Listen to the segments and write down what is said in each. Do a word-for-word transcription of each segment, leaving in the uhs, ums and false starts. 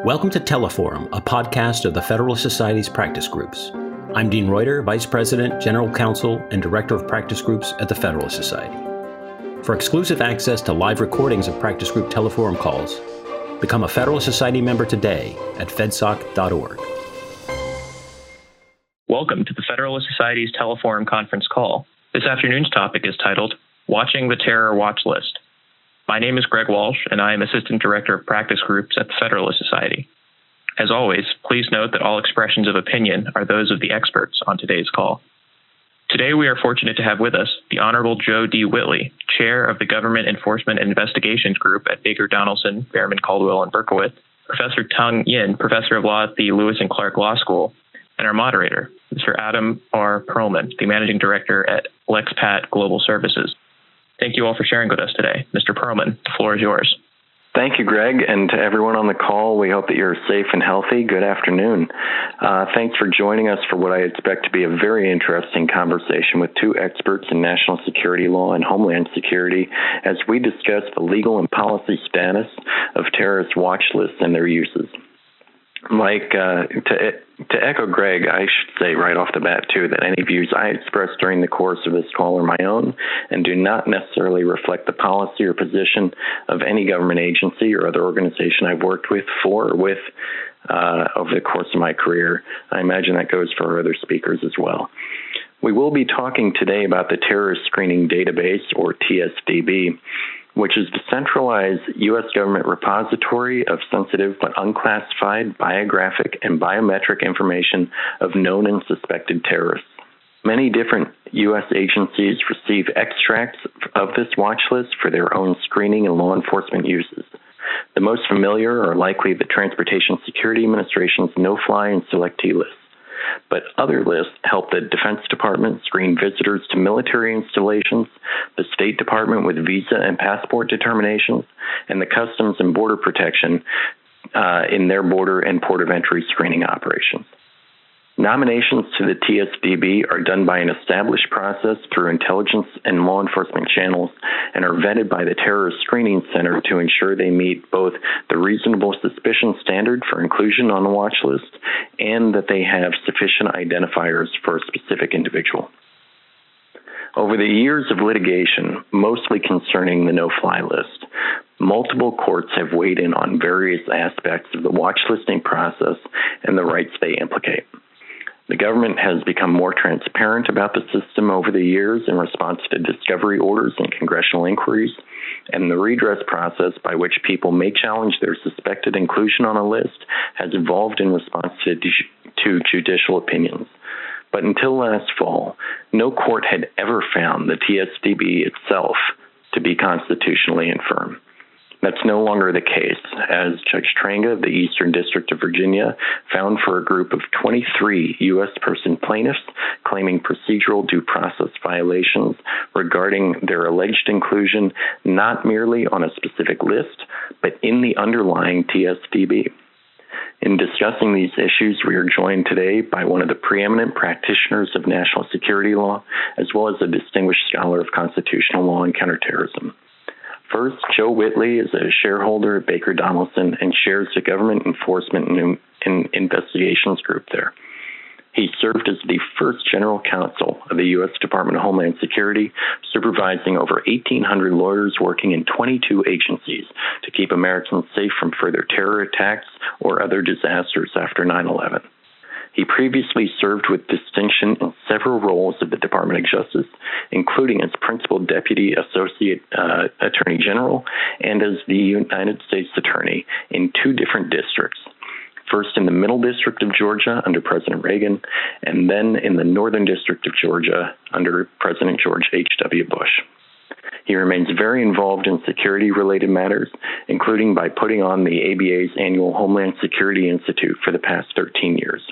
Welcome to Teleforum, a podcast of the Federalist Society's practice groups. I'm Dean Reuter, Vice President, General Counsel, and Director of Practice Groups at the Federalist Society. For exclusive access to live recordings of practice group Teleforum calls, become a Federalist Society member today at fedsoc dot org. Welcome to the Federalist Society's Teleforum conference call. This afternoon's topic is titled, Watching the Terror Watch List. My name is Greg Walsh, and I am Assistant Director of Practice Groups at the Federalist Society. As always, please note that all expressions of opinion are those of the experts on today's call. Today we are fortunate to have with us the Honorable Joe D. Whitley, Chair of the Government Enforcement and Investigations Group at Baker Donelson, Behrman Caldwell, and Berkowitz, Professor Tung Yin, Professor of Law at the Lewis and Clark Law School, and our moderator, Mister Adam R. Perlman, the Managing Director at LexPat Global Services. Thank you all for sharing with us today. Mister Perlman, the floor is yours. Thank you, Greg, and to everyone on the call, we hope that you're safe and healthy. Good afternoon. Uh, thanks for joining us for what I expect to be a very interesting conversation with two experts in national security law and homeland security as we discuss the legal and policy status of terrorist watch lists and their uses. Like, uh, to to echo Greg, I should say right off the bat, too, that any views I express during the course of this call are my own and do not necessarily reflect the policy or position of any government agency or other organization I've worked with, for, or with uh, over the course of my career. I imagine that goes for our other speakers as well. We will be talking today about the Terrorist Screening Database, or T S D B, which is the centralized U S government repository of sensitive but unclassified biographic and biometric information of known and suspected terrorists. Many different U S agencies receive extracts of this watch list for their own screening and law enforcement uses. The most familiar are likely the Transportation Security Administration's no-fly and selectee lists. But other lists help the Defense Department screen visitors to military installations, the State Department with visa and passport determinations, and the Customs and Border Protection uh, in their border and port of entry screening operations. Nominations to the T S D B are done by an established process through intelligence and law enforcement channels and are vetted by the Terrorist Screening Center to ensure they meet both the reasonable suspicion standard for inclusion on the watch list and that they have sufficient identifiers for a specific individual. Over the years of litigation, mostly concerning the no-fly list, multiple courts have weighed in on various aspects of the watch listing process and the rights they implicate. The government has become more transparent about the system over the years in response to discovery orders and congressional inquiries, and the redress process by which people may challenge their suspected inclusion on a list has evolved in response to, to judicial opinions. But until last fall, no court had ever found the T S D B itself to be constitutionally infirm. That's no longer the case, as Judge Tranga of the Eastern District of Virginia found for a group of twenty-three U S person plaintiffs claiming procedural due process violations regarding their alleged inclusion not merely on a specific list, but in the underlying T S D B. In discussing these issues, we are joined today by one of the preeminent practitioners of national security law, as well as a distinguished scholar of constitutional law and counterterrorism. First, Joe Whitley is a shareholder at Baker Donelson and chairs the Government Enforcement and Investigations Group there. He served as the first general counsel of the U S Department of Homeland Security, supervising over eighteen hundred lawyers working in twenty-two agencies to keep Americans safe from further terror attacks or other disasters after nine eleven. He previously served with distinction in several roles of the Department of Justice, including as Principal Deputy Associate uh, Attorney General and as the United States Attorney in two different districts, first in the Middle District of Georgia under President Reagan, and then in the Northern District of Georgia under President George H W. Bush. He remains very involved in security-related matters, including by putting on the A B A's annual Homeland Security Institute for the past thirteen years.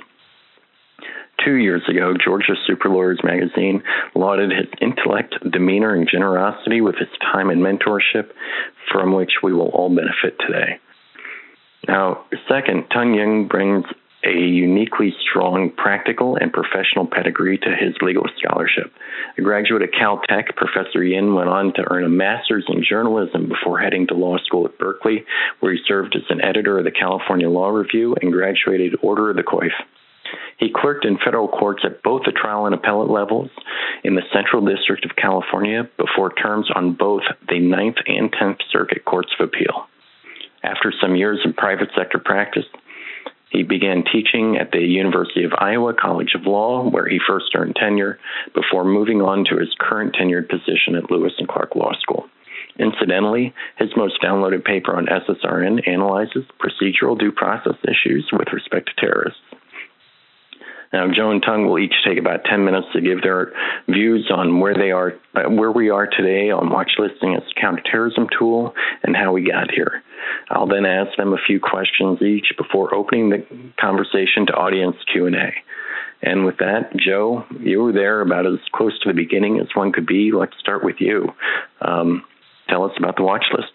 Two years ago, Georgia Super Lawyers magazine lauded his intellect, demeanor, and generosity with his time and mentorship, from which we will all benefit today. Now, second, Tung Yin brings a uniquely strong practical and professional pedigree to his legal scholarship. A graduate of Caltech, Professor Yin went on to earn a master's in journalism before heading to law school at Berkeley, where he served as an editor of the California Law Review and graduated Order of the Coif. He clerked in federal courts at both the trial and appellate levels in the Central District of California before terms on both the Ninth and Tenth Circuit Courts of Appeal. After some years of private sector practice, he began teaching at the University of Iowa College of Law, where he first earned tenure, before moving on to his current tenured position at Lewis and Clark Law School. Incidentally, his most downloaded paper on S S R N analyzes procedural due process issues with respect to terrorists. Now, Joe and Tung will each take about ten minutes to give their views on where they are, uh, where we are today on watch listing as a counterterrorism tool and how we got here. I'll then ask them a few questions each before opening the conversation to audience Q and A. And with that, Joe, you were there about as close to the beginning as one could be. Let's start with you. Um, tell us about the watch list.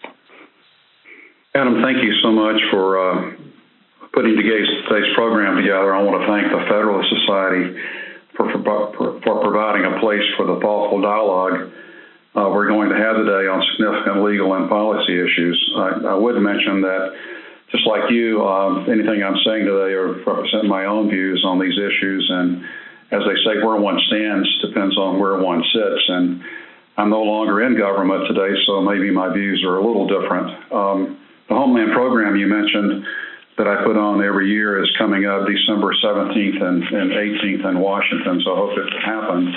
Adam, thank you so much for uh, putting today's program together. I want to thank the Federalist Society for, for, for providing a place for the thoughtful dialogue uh, we're going to have today on significant legal and policy issues. I, I would mention that, just like you, um, anything I'm saying today are represent my own views on these issues. And as they say, where one stands depends on where one sits. And I'm no longer in government today, so maybe my views are a little different. Um, the Homeland program you mentioned that I put on every year is coming up December seventeenth and, and eighteenth in Washington, so I hope it happens.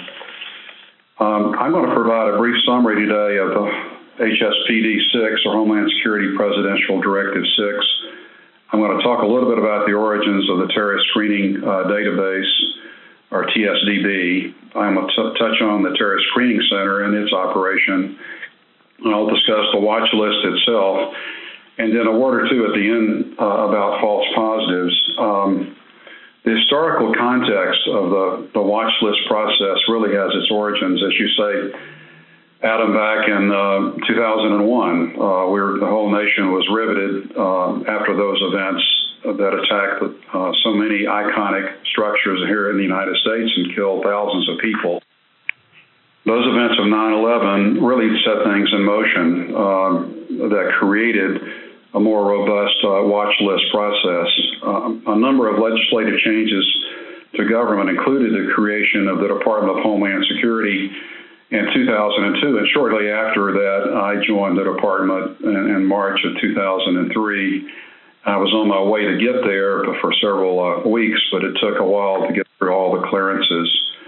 Um, I'm going to provide a brief summary today of the H S P D six, or Homeland Security Presidential Directive six. I'm going to talk a little bit about the origins of the Terrorist Screening uh, Database, or T S D B. I'm going to touch on the Terrorist Screening Center and its operation, and I'll discuss the watch list itself, and then a word or two at the end uh, about false positives. Um, the historical context of the, the watch list process really has its origins, as you say, Adam, back in uh, two thousand one, uh, we were, the whole nation was riveted uh, after those events that attacked uh, so many iconic structures here in the United States and killed thousands of people. Those events of nine eleven really set things in motion um, that created a more robust uh, watch list process. Um, a number of legislative changes to government included the creation of the Department of Homeland Security in two thousand two, and shortly after that, I joined the department in, in March of two thousand three. I was on my way to get there for several uh, weeks, but it took a while to get through all the clearances.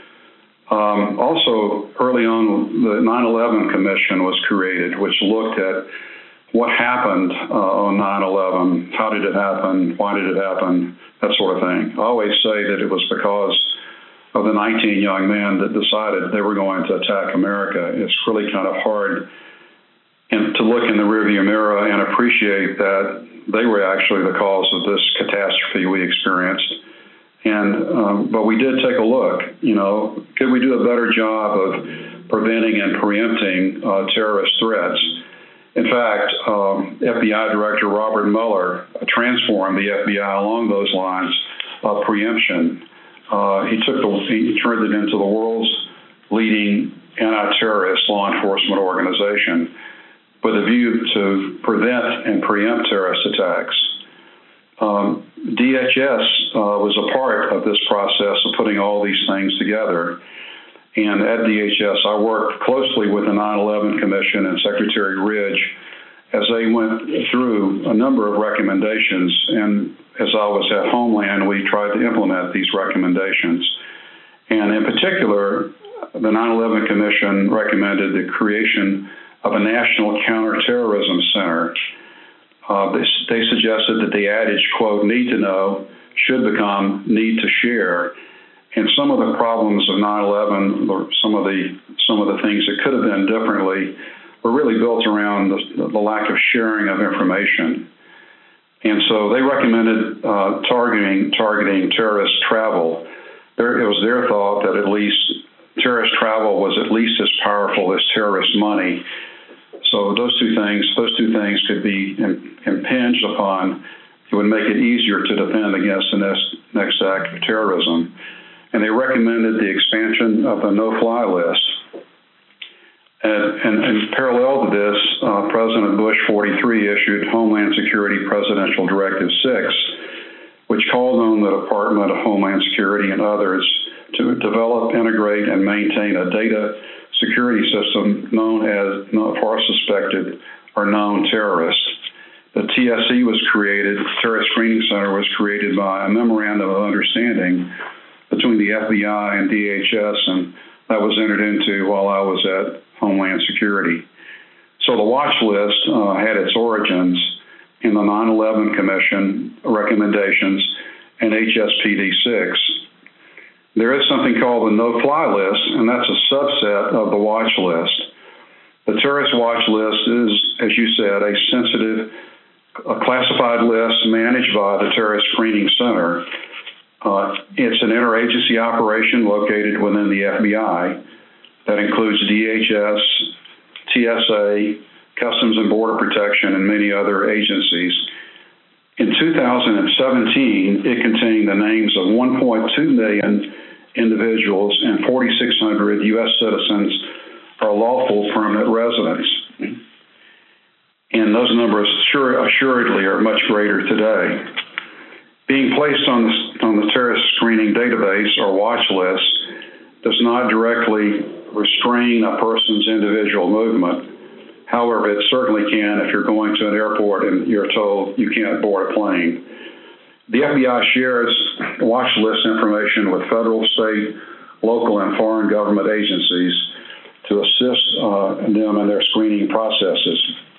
Um, also, early on, the nine eleven Commission was created, which looked at what happened uh, on nine eleven, how did it happen, why did it happen, that sort of thing. I always say that it was because of the nineteen young men that decided they were going to attack America. It's really kind of hard and to look in the rearview mirror and appreciate that they were actually the cause of this catastrophe we experienced. And um, but we did take a look. You know, could we do a better job of preventing and preempting uh, terrorist threats? In fact, um, F B I Director Robert Mueller transformed the F B I along those lines of preemption. Uh, he took the he turned it into the world's leading anti-terrorist law enforcement organization with a view to prevent and preempt terrorist attacks. Um, D H S uh, was a part of this process of putting all these things together. And at D H S, I worked closely with the nine eleven Commission and Secretary Ridge as they went through a number of recommendations. And as I was at Homeland, we tried to implement these recommendations. And in particular, the nine eleven Commission recommended the creation of a National Counterterrorism Center. Uh, they, they suggested that the adage, quote, need to know should become need to share. And some of the problems of nine eleven, or some of the some of the things that could have been differently, were really built around the, the lack of sharing of information. And so they recommended uh, targeting targeting terrorist travel. There, it was their thought that at least terrorist travel was at least as powerful as terrorist money. So those two things, those two things could be impinged upon It would make it easier to defend against the next, next act of terrorism. And they recommended the expansion of the no-fly list. And, and, and parallel to this, uh, President Bush forty-three issued Homeland Security Presidential Directive six, which called on the Department of Homeland Security and others to develop, integrate, and maintain a data security system known as for suspected or known terrorists. The T S E was created, the Terrorist Screening Center was created by a memorandum of understanding between the F B I and D H S, and that was entered into while I was at Homeland Security. So the watch list uh, had its origins in the nine eleven Commission recommendations and H S P D six. There is something called the no-fly list, and that's a subset of the watch list. The terrorist watch list is, as you said, a sensitive, a classified list managed by the Terrorist Screening Center. Uh, it's an interagency operation located within the F B I that includes D H S, T S A, Customs and Border Protection, and many other agencies. In two thousand seventeen, it contained the names of one point two million individuals and four thousand six hundred U S citizens or lawful permanent residents. And those numbers sure, assuredly are much greater today. Being placed on the, on the terrorist screening database or watch list does not directly restrain a person's individual movement. However, it certainly can if you're going to an airport and you're told you can't board a plane. The F B I shares watch list information with federal, state, local, and foreign government agencies to assist uh, them in their screening processes.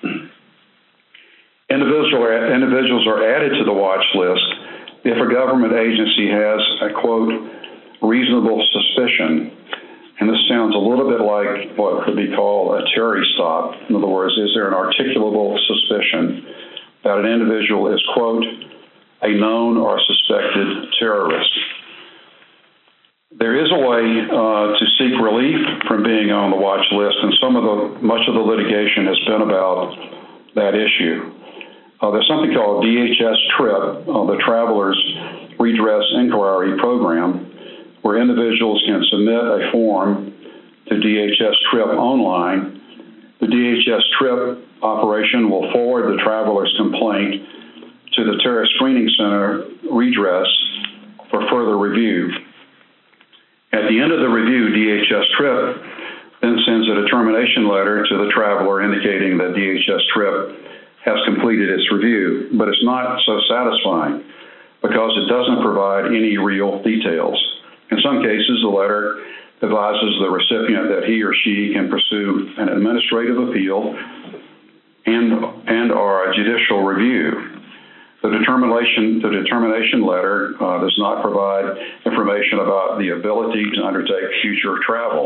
Individual, individuals are added to the watch list if a government agency has a, quote, reasonable suspicion. And this sounds a little bit like what could be called a Terry stop. In other words, is there an articulable suspicion that an individual is, quote, a known or suspected terrorist? There is a way uh, to seek relief from being on the watch list, and some of the much of the litigation has been about that issue. Uh, there's something called D H S TRIP, uh, the Travelers Redress Inquiry Program, where individuals can submit a form to D H S TRIP online. The D H S TRIP operation will forward the traveler's complaint to the Terrorist Screening Center Redress for further review. At the end of the review, D H S TRIP then sends a determination letter to the traveler indicating that D H S TRIP has completed its review, but it's not so satisfying because it doesn't provide any real details. In some cases, the letter advises the recipient that he or she can pursue an administrative appeal and, and or a judicial review. The determination, the determination letter uh, does not provide information about the ability to undertake future travel.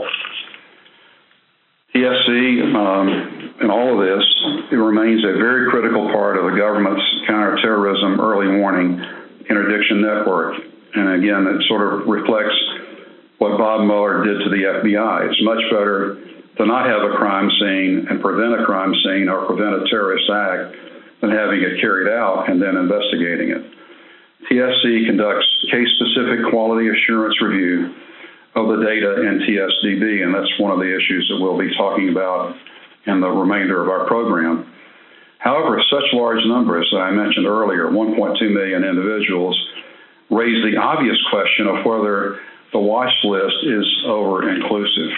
T S C, um, in all of this, it remains a very critical part of the government's counterterrorism early warning interdiction network. And again, it sort of reflects what Bob Mueller did to the F B I. It's much better to not have a crime scene and prevent a crime scene or prevent a terrorist act than having it carried out and then investigating it. T S C conducts case-specific quality assurance review of the data in T S D B, and that's one of the issues that we'll be talking about in the remainder of our program. However, such large numbers that I mentioned earlier, one point two million individuals, raise the obvious question of whether the watch list is over-inclusive.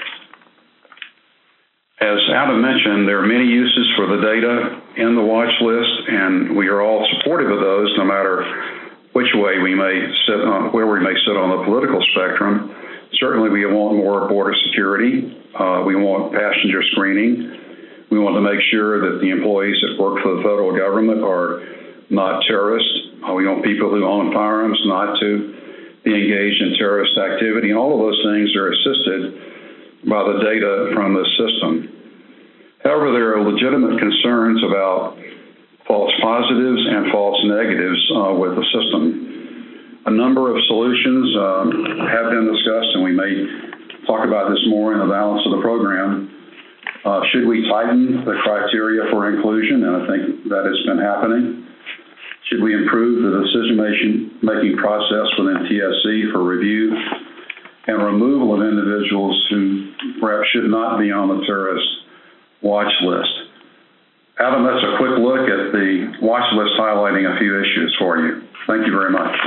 As Adam mentioned, there are many uses for the data in the watch list, and we are all supportive of those, no matter which way we may sit on, where we may sit on the political spectrum. Certainly, we want more border security. Uh, we want passenger screening. We want to make sure that the employees that work for the federal government are not terrorists. Uh, we want people who own firearms not to be engaged in terrorist activity. And all of those things are assisted by the data from the system. However, there are legitimate concerns about false positives and false negatives uh, with the system. A number of solutions um, have been discussed, and we may talk about this more in the balance of the program. Uh, should we tighten the criteria for inclusion? And I think that has been happening. Should we improve the decision-making process within T S C for review and removal of individuals who perhaps should not be on the terrorist watch list? Adam, that's a quick look at the watch list highlighting a few issues for you. Thank you very much.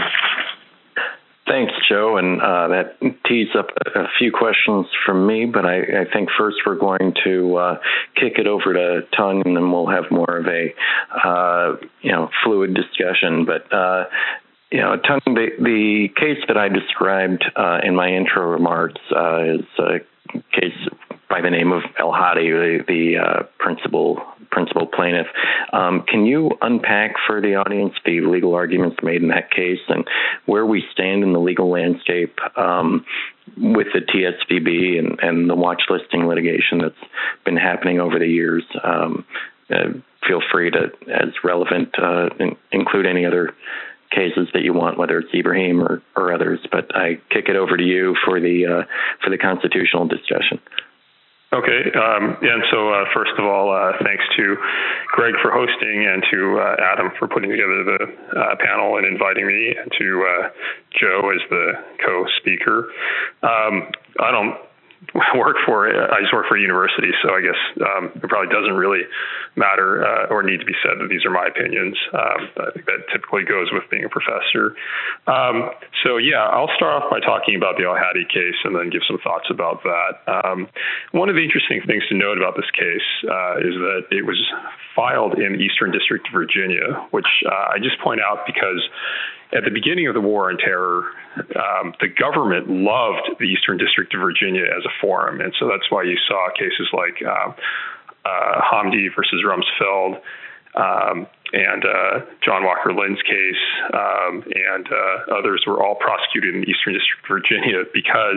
Thanks, Joe, and uh, that tees up a few questions from me, but I, I think first we're going to uh, kick it over to Tung, and then we'll have more of a uh, you know fluid discussion. But uh, you know, Tung, the, the case that I described uh, in my intro remarks uh, is a case by the name of El-Hadi, the, the uh, principal principal plaintiff. Um, can you unpack for the audience the legal arguments made in that case and where we stand in the legal landscape um, with the T S V B and, and the watch listing litigation that's been happening over the years? Um, uh, feel free to, as relevant, uh, in, include any other cases that you want, whether it's Ibrahim or, or others. But I kick it over to you for the uh, for the constitutional discussion. Okay, um, and so uh, first of all, uh, thanks to Greg for hosting and to uh, Adam for putting together the uh, panel and inviting me, and to uh, Joe as the co-speaker. Um, I don't work for, I just work for a university, so I guess um, it probably doesn't really matter uh, or need to be said that these are my opinions. Um, I think that typically goes with being a professor. Um, so yeah, I'll start off by talking about the El-Hadi case and then give some thoughts about that. Um, one of the interesting things to note about this case uh, is that it was filed in the Eastern District of Virginia, which uh, I just point out because at the beginning of the war on terror, um, the government loved the Eastern District of Virginia as a forum. And so that's why you saw cases like uh, uh, Hamdi versus Rumsfeld um, and uh, John Walker Lynn's case um, and uh, others were all prosecuted in the Eastern District of Virginia because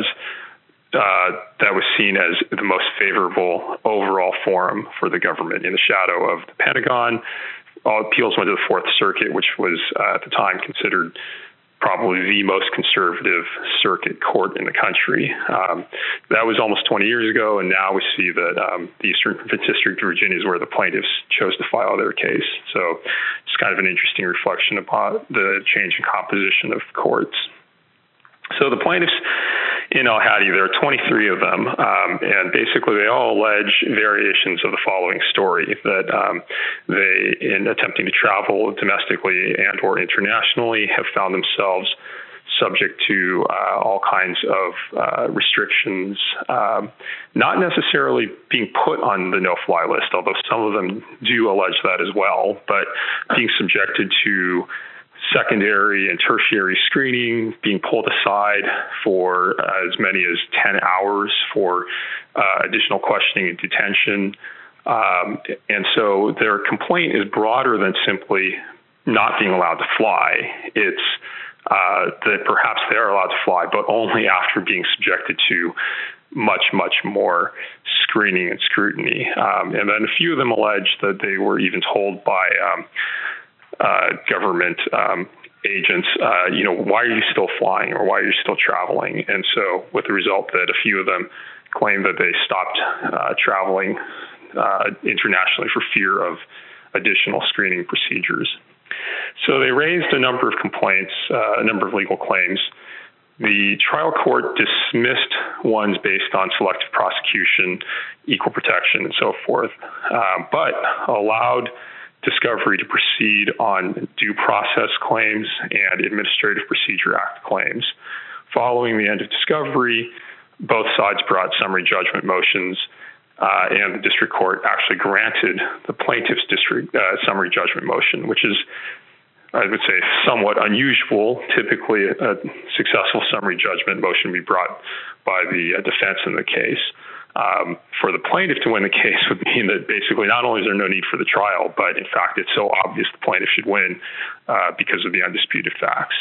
uh, that was seen as the most favorable overall forum for the government in the shadow of the Pentagon. All appeals went to the Fourth Circuit, which was uh, at the time considered probably the most conservative circuit court in the country. Um, that was almost twenty years ago, and now we see that um, the Eastern District of Virginia is where the plaintiffs chose to file their case. So it's kind of an interesting reflection upon the change in composition of courts. So the plaintiffs in El-Hadi, there are twenty-three of them, um, and basically they all allege variations of the following story, that um, they, in attempting to travel domestically and or internationally, have found themselves subject to uh, all kinds of uh, restrictions, um, not necessarily being put on the no-fly list, although some of them do allege that as well, but being subjected to secondary and tertiary screening, being pulled aside for uh, as many as ten hours for uh, additional questioning and detention. Um, and so their complaint is broader than simply not being allowed to fly. It's uh, that perhaps they are allowed to fly, but only after being subjected to much, much more screening and scrutiny. Um, and then a few of them allege that they were even told by um, Uh, government um, agents, uh, you know, why are you still flying or why are you still traveling? And so with the result that a few of them claim that they stopped uh, traveling uh, internationally for fear of additional screening procedures. So they raised a number of complaints, uh, a number of legal claims. The trial court dismissed ones based on selective prosecution, equal protection, and so forth, uh, but allowed discovery to proceed on due process claims and Administrative Procedure Act claims. Following the end of discovery, both sides brought summary judgment motions, uh, and the district court actually granted the plaintiff's district uh, summary judgment motion, which is, I would say, somewhat unusual. Typically, a, a successful summary judgment motion would be brought by the uh, defense in the case. Um, for the plaintiff to win the case would mean that basically not only is there no need for the trial, but in fact it's so obvious the plaintiff should win uh, because of the undisputed facts.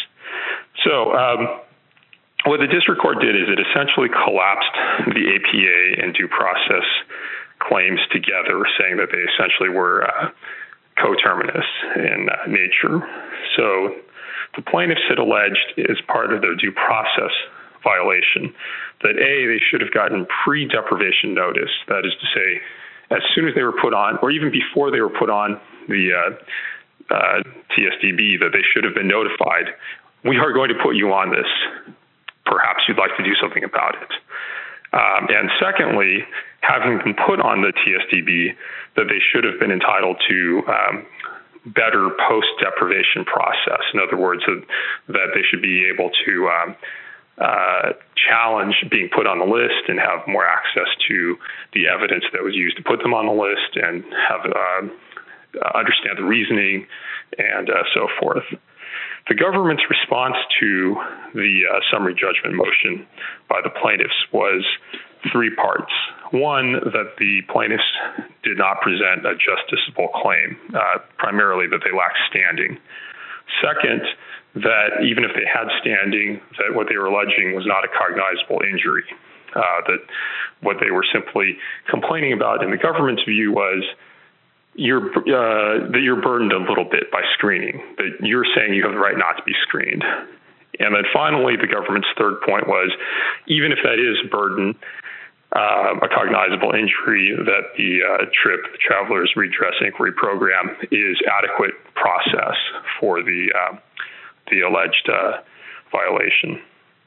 So um, what the district court did is it essentially collapsed the A P A and due process claims together, saying that they essentially were uh, coterminous in uh, nature. So the plaintiffs had alleged as part of their due process violation that A, they should have gotten pre-deprivation notice. That is to say, as soon as they were put on, or even before they were put on the uh, uh, T S D B that they should have been notified. We are going to put you on this. Perhaps you'd like to do something about it. Um, and secondly, having been put on the T S D B, that they should have been entitled to um, better post-deprivation process. In other words, uh, that they should be able to um, uh, challenge being put on the list and have more access to the evidence that was used to put them on the list, and have uh, understand the reasoning and uh, so forth. The government's response to the uh, summary judgment motion by the plaintiffs was three parts. One, that the plaintiffs did not present a justiciable claim, uh, primarily that they lacked standing. Second, that even if they had standing, that what they were alleging was not a cognizable injury, uh, that what they were simply complaining about in the government's view was You're, uh, that you're burdened a little bit by screening, that you're saying you have the right not to be screened. And then finally, the government's third point was, even if that is burden, uh, a cognizable injury, that the uh, TRIP, the Travelers Redress Inquiry Program, is adequate process for the, uh, the alleged uh, violation.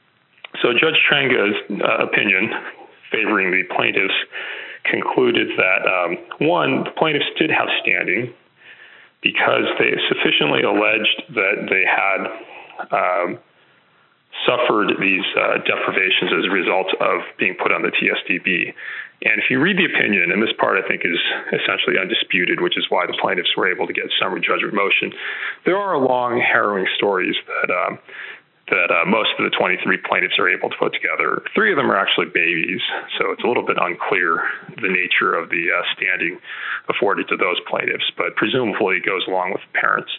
So Judge Trenga's uh, opinion favoring the plaintiffs concluded that, um, one, the plaintiffs did have standing because they sufficiently alleged that they had um, suffered these uh, deprivations as a result of being put on the T S D B. And if you read the opinion, and this part I think is essentially undisputed, which is why the plaintiffs were able to get summary judgment motion, there are long, harrowing stories that um, that uh, most of the twenty-three plaintiffs are able to put together. Three of them are actually babies, so it's a little bit unclear the nature of the uh, standing afforded to those plaintiffs, but presumably it goes along with the parents.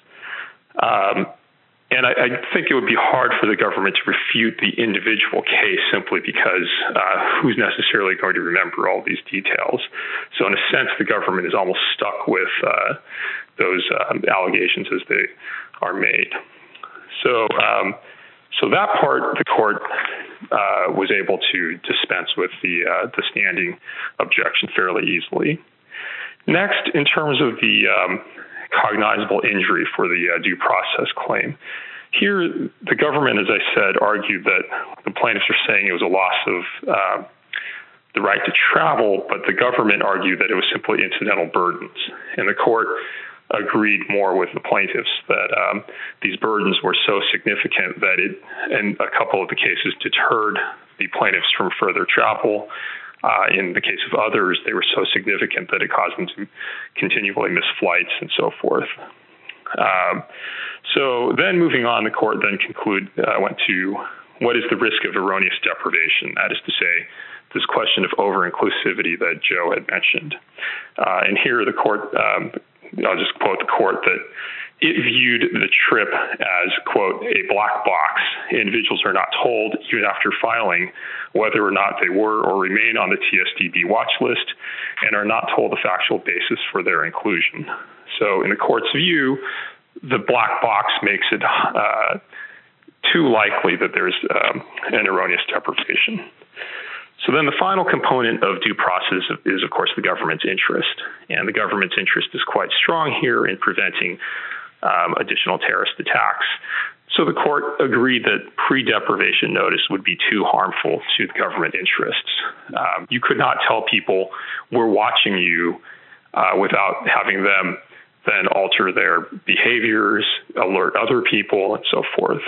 Um, and I, I think it would be hard for the government to refute the individual case simply because uh, who's necessarily going to remember all these details? So in a sense, the government is almost stuck with uh, those um, allegations as they are made. So, um, So that part, the court uh, was able to dispense with the uh, the standing objection fairly easily. Next, in terms of the um, cognizable injury for the uh, due process claim, here the government, as I said, argued that the plaintiffs are saying it was a loss of uh, the right to travel, but the government argued that it was simply incidental burdens, and the court agreed more with the plaintiffs that um, these burdens were so significant that it, in a couple of the cases, deterred the plaintiffs from further travel. Uh, in the case of others, they were so significant that it caused them to continually miss flights and so forth. Um, so then moving on, the court then conclude, uh, went to what is the risk of erroneous deprivation? That is to say, this question of over-inclusivity that Joe had mentioned. Uh, and here the court, um, I'll just quote the court, that it viewed the TRIP as, quote, a black box. Individuals are not told, even after filing, whether or not they were or remain on the T S D B watch list, and are not told the factual basis for their inclusion. So in the court's view, the black box makes it uh, too likely that there's um, an erroneous deprivation. So then the final component of due process is, of course, the government's interest. And the government's interest is quite strong here in preventing um, additional terrorist attacks. So the court agreed that pre-deprivation notice would be too harmful to the government interests. Um, you could not tell people, we're watching you, uh, without having them then alter their behaviors, alert other people, and so forth.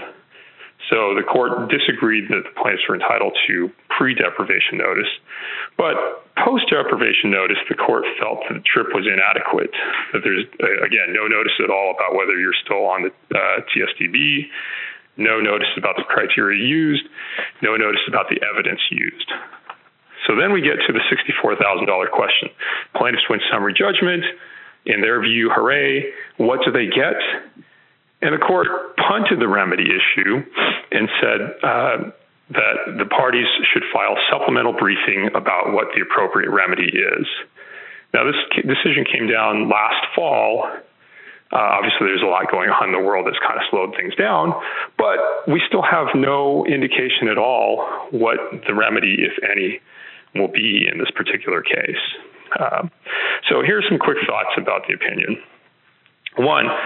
So the court disagreed that the plaintiffs were entitled to pre-deprivation notice, but post-deprivation notice, the court felt that the TRIP was inadequate, that there's, again, no notice at all about whether you're still on the uh, T S D B, no notice about the criteria used, no notice about the evidence used. So then we get to the sixty-four thousand dollars question. Plaintiffs win summary judgment. In their view, hooray, what do they get? And the court punted the remedy issue and said uh, that the parties should file supplemental briefing about what the appropriate remedy is. Now, this decision came down last fall. Uh, obviously, there's a lot going on in the world that's kind of slowed things down, but we still have no indication at all what the remedy, if any, will be in this particular case. Uh, so here's some quick thoughts about the opinion. One,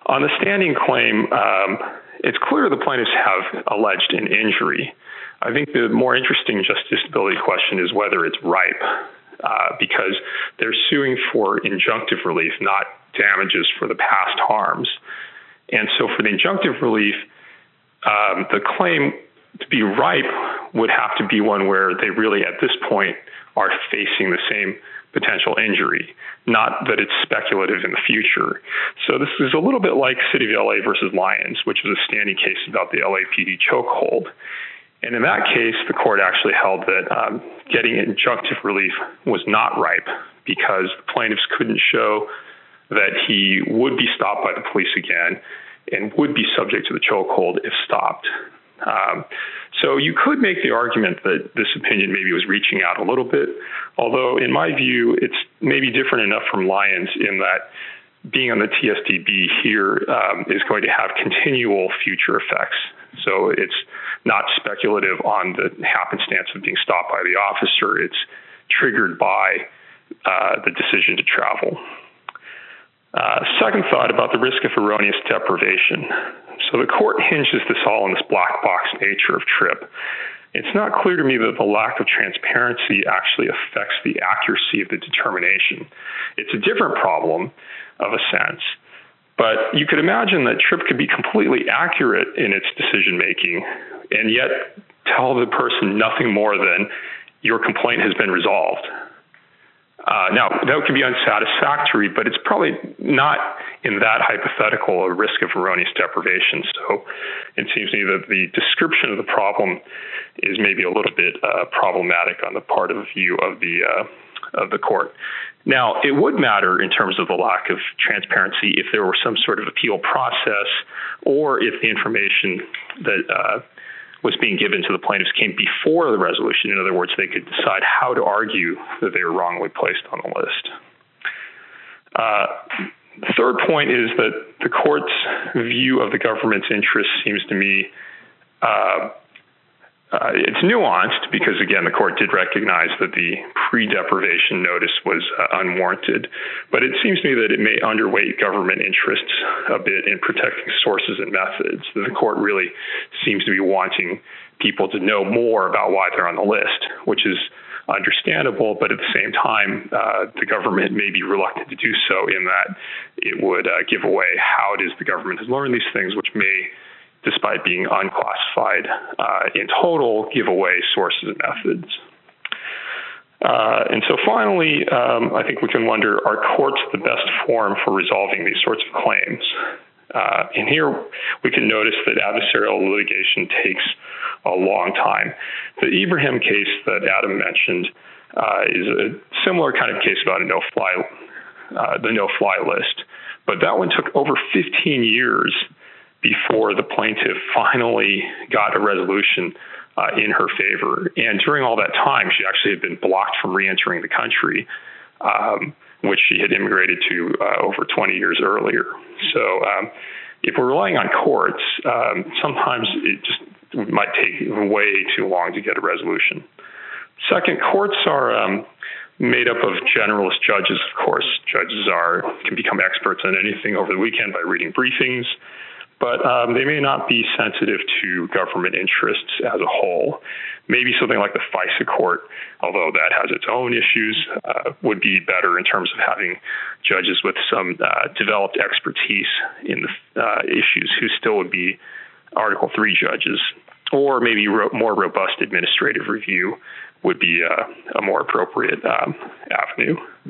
On the standing claim, um, it's clear the plaintiffs have alleged an injury. I think the more interesting justiciability question is whether it's ripe, uh, because they're suing for injunctive relief, not damages for the past harms. And so for the injunctive relief, um, the claim to be ripe would have to be one where they really, at this point, are facing the same potential injury, not that it's speculative in the future. So this is a little bit like City of L A versus Lyons, which was a standing case about the L A P D chokehold. And in that case, the court actually held that um, getting injunctive relief was not ripe because the plaintiffs couldn't show that he would be stopped by the police again and would be subject to the chokehold if stopped. Um, so you could make the argument that this opinion maybe was reaching out a little bit, although in my view, it's maybe different enough from Lyons in that being on the T S D B here um, is going to have continual future effects. So it's not speculative on the happenstance of being stopped by the officer. It's triggered by uh, the decision to travel. Uh, second thought about the risk of erroneous deprivation. So the court hinges this all on this black box nature of TRIP. It's not clear to me that the lack of transparency actually affects the accuracy of the determination. It's a different problem of a sense, but you could imagine that TRIP could be completely accurate in its decision-making and yet tell the person nothing more than your complaint has been resolved. Uh, now, that could be unsatisfactory, but it's probably not in that hypothetical a risk of erroneous deprivation. So it seems to me that the description of the problem is maybe a little bit uh, problematic on the part of view of the uh, of the court. Now, it would matter in terms of the lack of transparency if there were some sort of appeal process or if the information that uh, was being given to the plaintiffs came before the resolution. In other words, they could decide how to argue that they were wrongly placed on the list. Uh, the third point is that the court's view of the government's interest seems to me uh, uh, it's nuanced because, again, the court did recognize that the pre-deprivation notice was uh, unwarranted, but it seems to me that it may underweight government interests a bit in protecting sources and methods. The court really seems to be wanting people to know more about why they're on the list, which is understandable, but at the same time, uh, the government may be reluctant to do so in that it would uh, give away how it is the government has learned these things, which may, despite being unclassified uh, in total, give away sources and methods. Uh, and so finally, um, I think we can wonder, are courts the best forum for resolving these sorts of claims? Uh, and here we can notice that adversarial litigation takes a long time. The Ibrahim case that Adam mentioned uh, is a similar kind of case about a no-fly, uh, the no-fly list, but that one took over fifteen years before the plaintiff finally got a resolution uh, in her favor. And during all that time, she actually had been blocked from re-entering the country, um, which she had immigrated to uh, over twenty years earlier. So um, if we're relying on courts, um, sometimes it just might take way too long to get a resolution. Second, courts are um, made up of generalist judges, of course. Judges are can become experts on anything over the weekend by reading briefings, but um, they may not be sensitive to government interests as a whole. Maybe something like the FISA court, although that has its own issues, uh, would be better in terms of having judges with some uh, developed expertise in the uh, issues who still would be Article three judges, or maybe ro- more robust administrative review would be uh, a more appropriate um, avenue.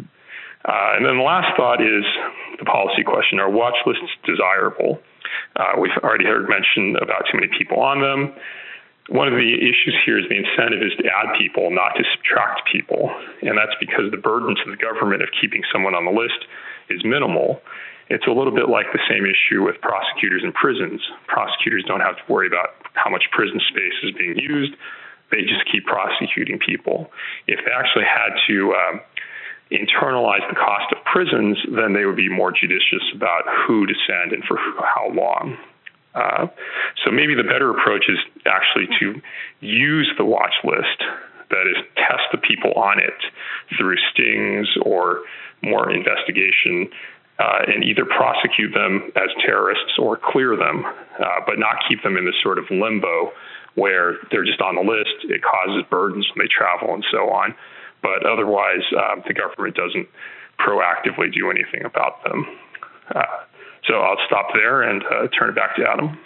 Uh, and then the last thought is the policy question. Are watch lists desirable? Uh, we've already heard mention about too many people on them. One of the issues here is the incentive is to add people, not to subtract people. And that's because the burden to the government of keeping someone on the list is minimal. It's a little bit like the same issue with prosecutors in prisons. Prosecutors don't have to worry about how much prison space is being used. They just keep prosecuting people. If they actually had to um, internalize the cost of prisons, then they would be more judicious about who to send and for how long. Uh, so maybe the better approach is actually to use the watch list, that is, test the people on it through stings or more investigation uh, and either prosecute them as terrorists or clear them, uh, but not keep them in this sort of limbo where they're just on the list. It causes burdens when they travel and so on. But otherwise, uh, the government doesn't proactively do anything about them. Uh, so I'll stop there and uh, turn it back to Adam.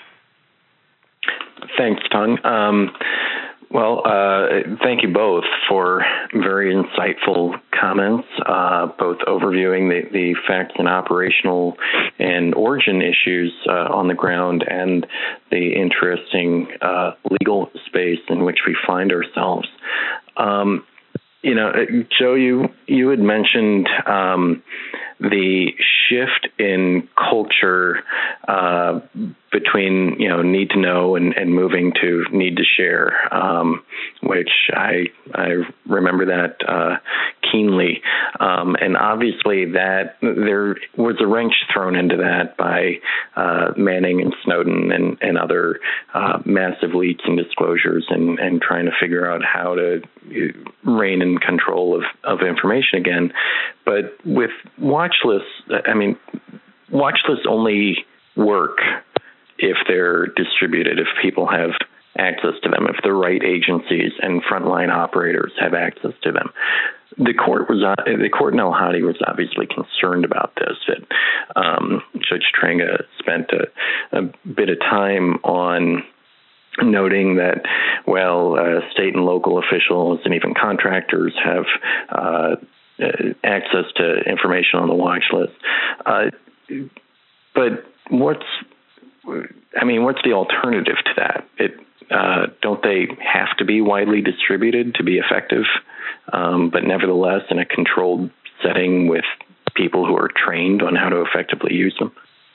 Thanks, Tung. Um, well, uh, thank you both for very insightful comments, uh, both overviewing the, the facts and operational and origin issues uh, on the ground and the interesting uh, legal space in which we find ourselves. Um, You know, Joe, you, you had mentioned um, the shift in culture uh, between, you know, need to know and, and moving to need to share, um, which I I remember that uh, keenly. Um, and obviously that there was a wrench thrown into that by uh, Manning and Snowden and, and other uh, massive leaks and disclosures and, and trying to figure out how to rein in control of, of information again. But with watch lists, I mean, watch lists only work if they're distributed, if people have access to them, if the right agencies and frontline operators have access to them. The court was uh, the court in El Hadi was obviously concerned about this. That um, Judge Trenga spent a, a bit of time on noting that, well, uh, state and local officials and even contractors have uh, access to information on the watch list. Uh, but what's, I mean, what's the alternative to that? It, uh, don't they have to be widely distributed to be effective, um, but nevertheless in a controlled setting with people who are trained on how to effectively use them?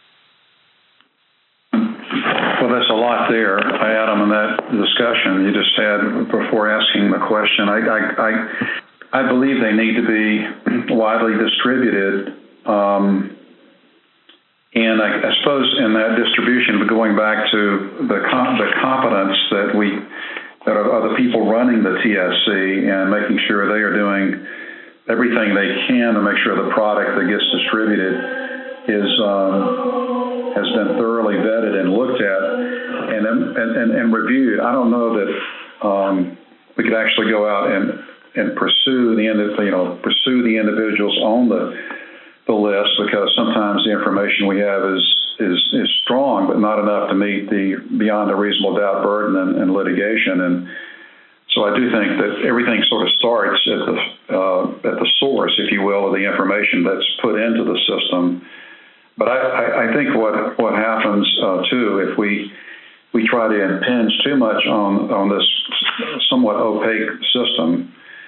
Well, there's a lot there, Adam, in that discussion you just had before asking the question. I, I, I, I believe they need to be widely distributed. Um, and I, I suppose in that distribution, but going back to the com- the competence that we that are, are the people running the T S C and making sure they are doing everything they can to make sure the product that gets distributed is um, has been thoroughly vetted and looked at and and, and, and reviewed. I don't know that um, we could actually go out and, and pursue the you know pursue the individuals on the the list, because sometimes the information we have is is is strong, but not enough to meet the beyond a reasonable doubt burden and, and litigation. And so I do think that everything sort of starts at the uh, at the source, if you will, of the information that's put into the system. But I, I think what what happens uh, too, if we we try to impinge too much on on this somewhat opaque system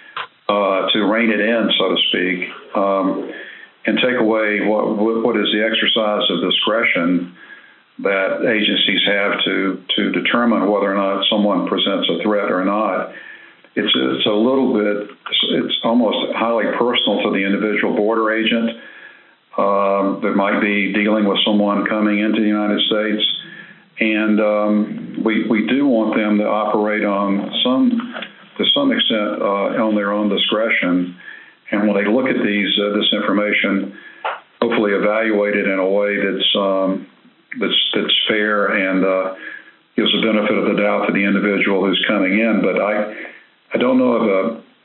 uh, to rein it in, so to speak, um, and take away what what is the exercise of discretion that agencies have to to determine whether or not someone presents a threat or not. It's it's a little bit it's almost highly personal to the individual border agent um, that might be dealing with someone coming into the United States, and um, we we do want them to operate on some to some extent uh, on their own discretion. And when they look at these uh, this information, hopefully evaluate it in a way that's um, that's that's fair and uh, gives the benefit of the doubt to the individual who's coming in. But I I don't know if a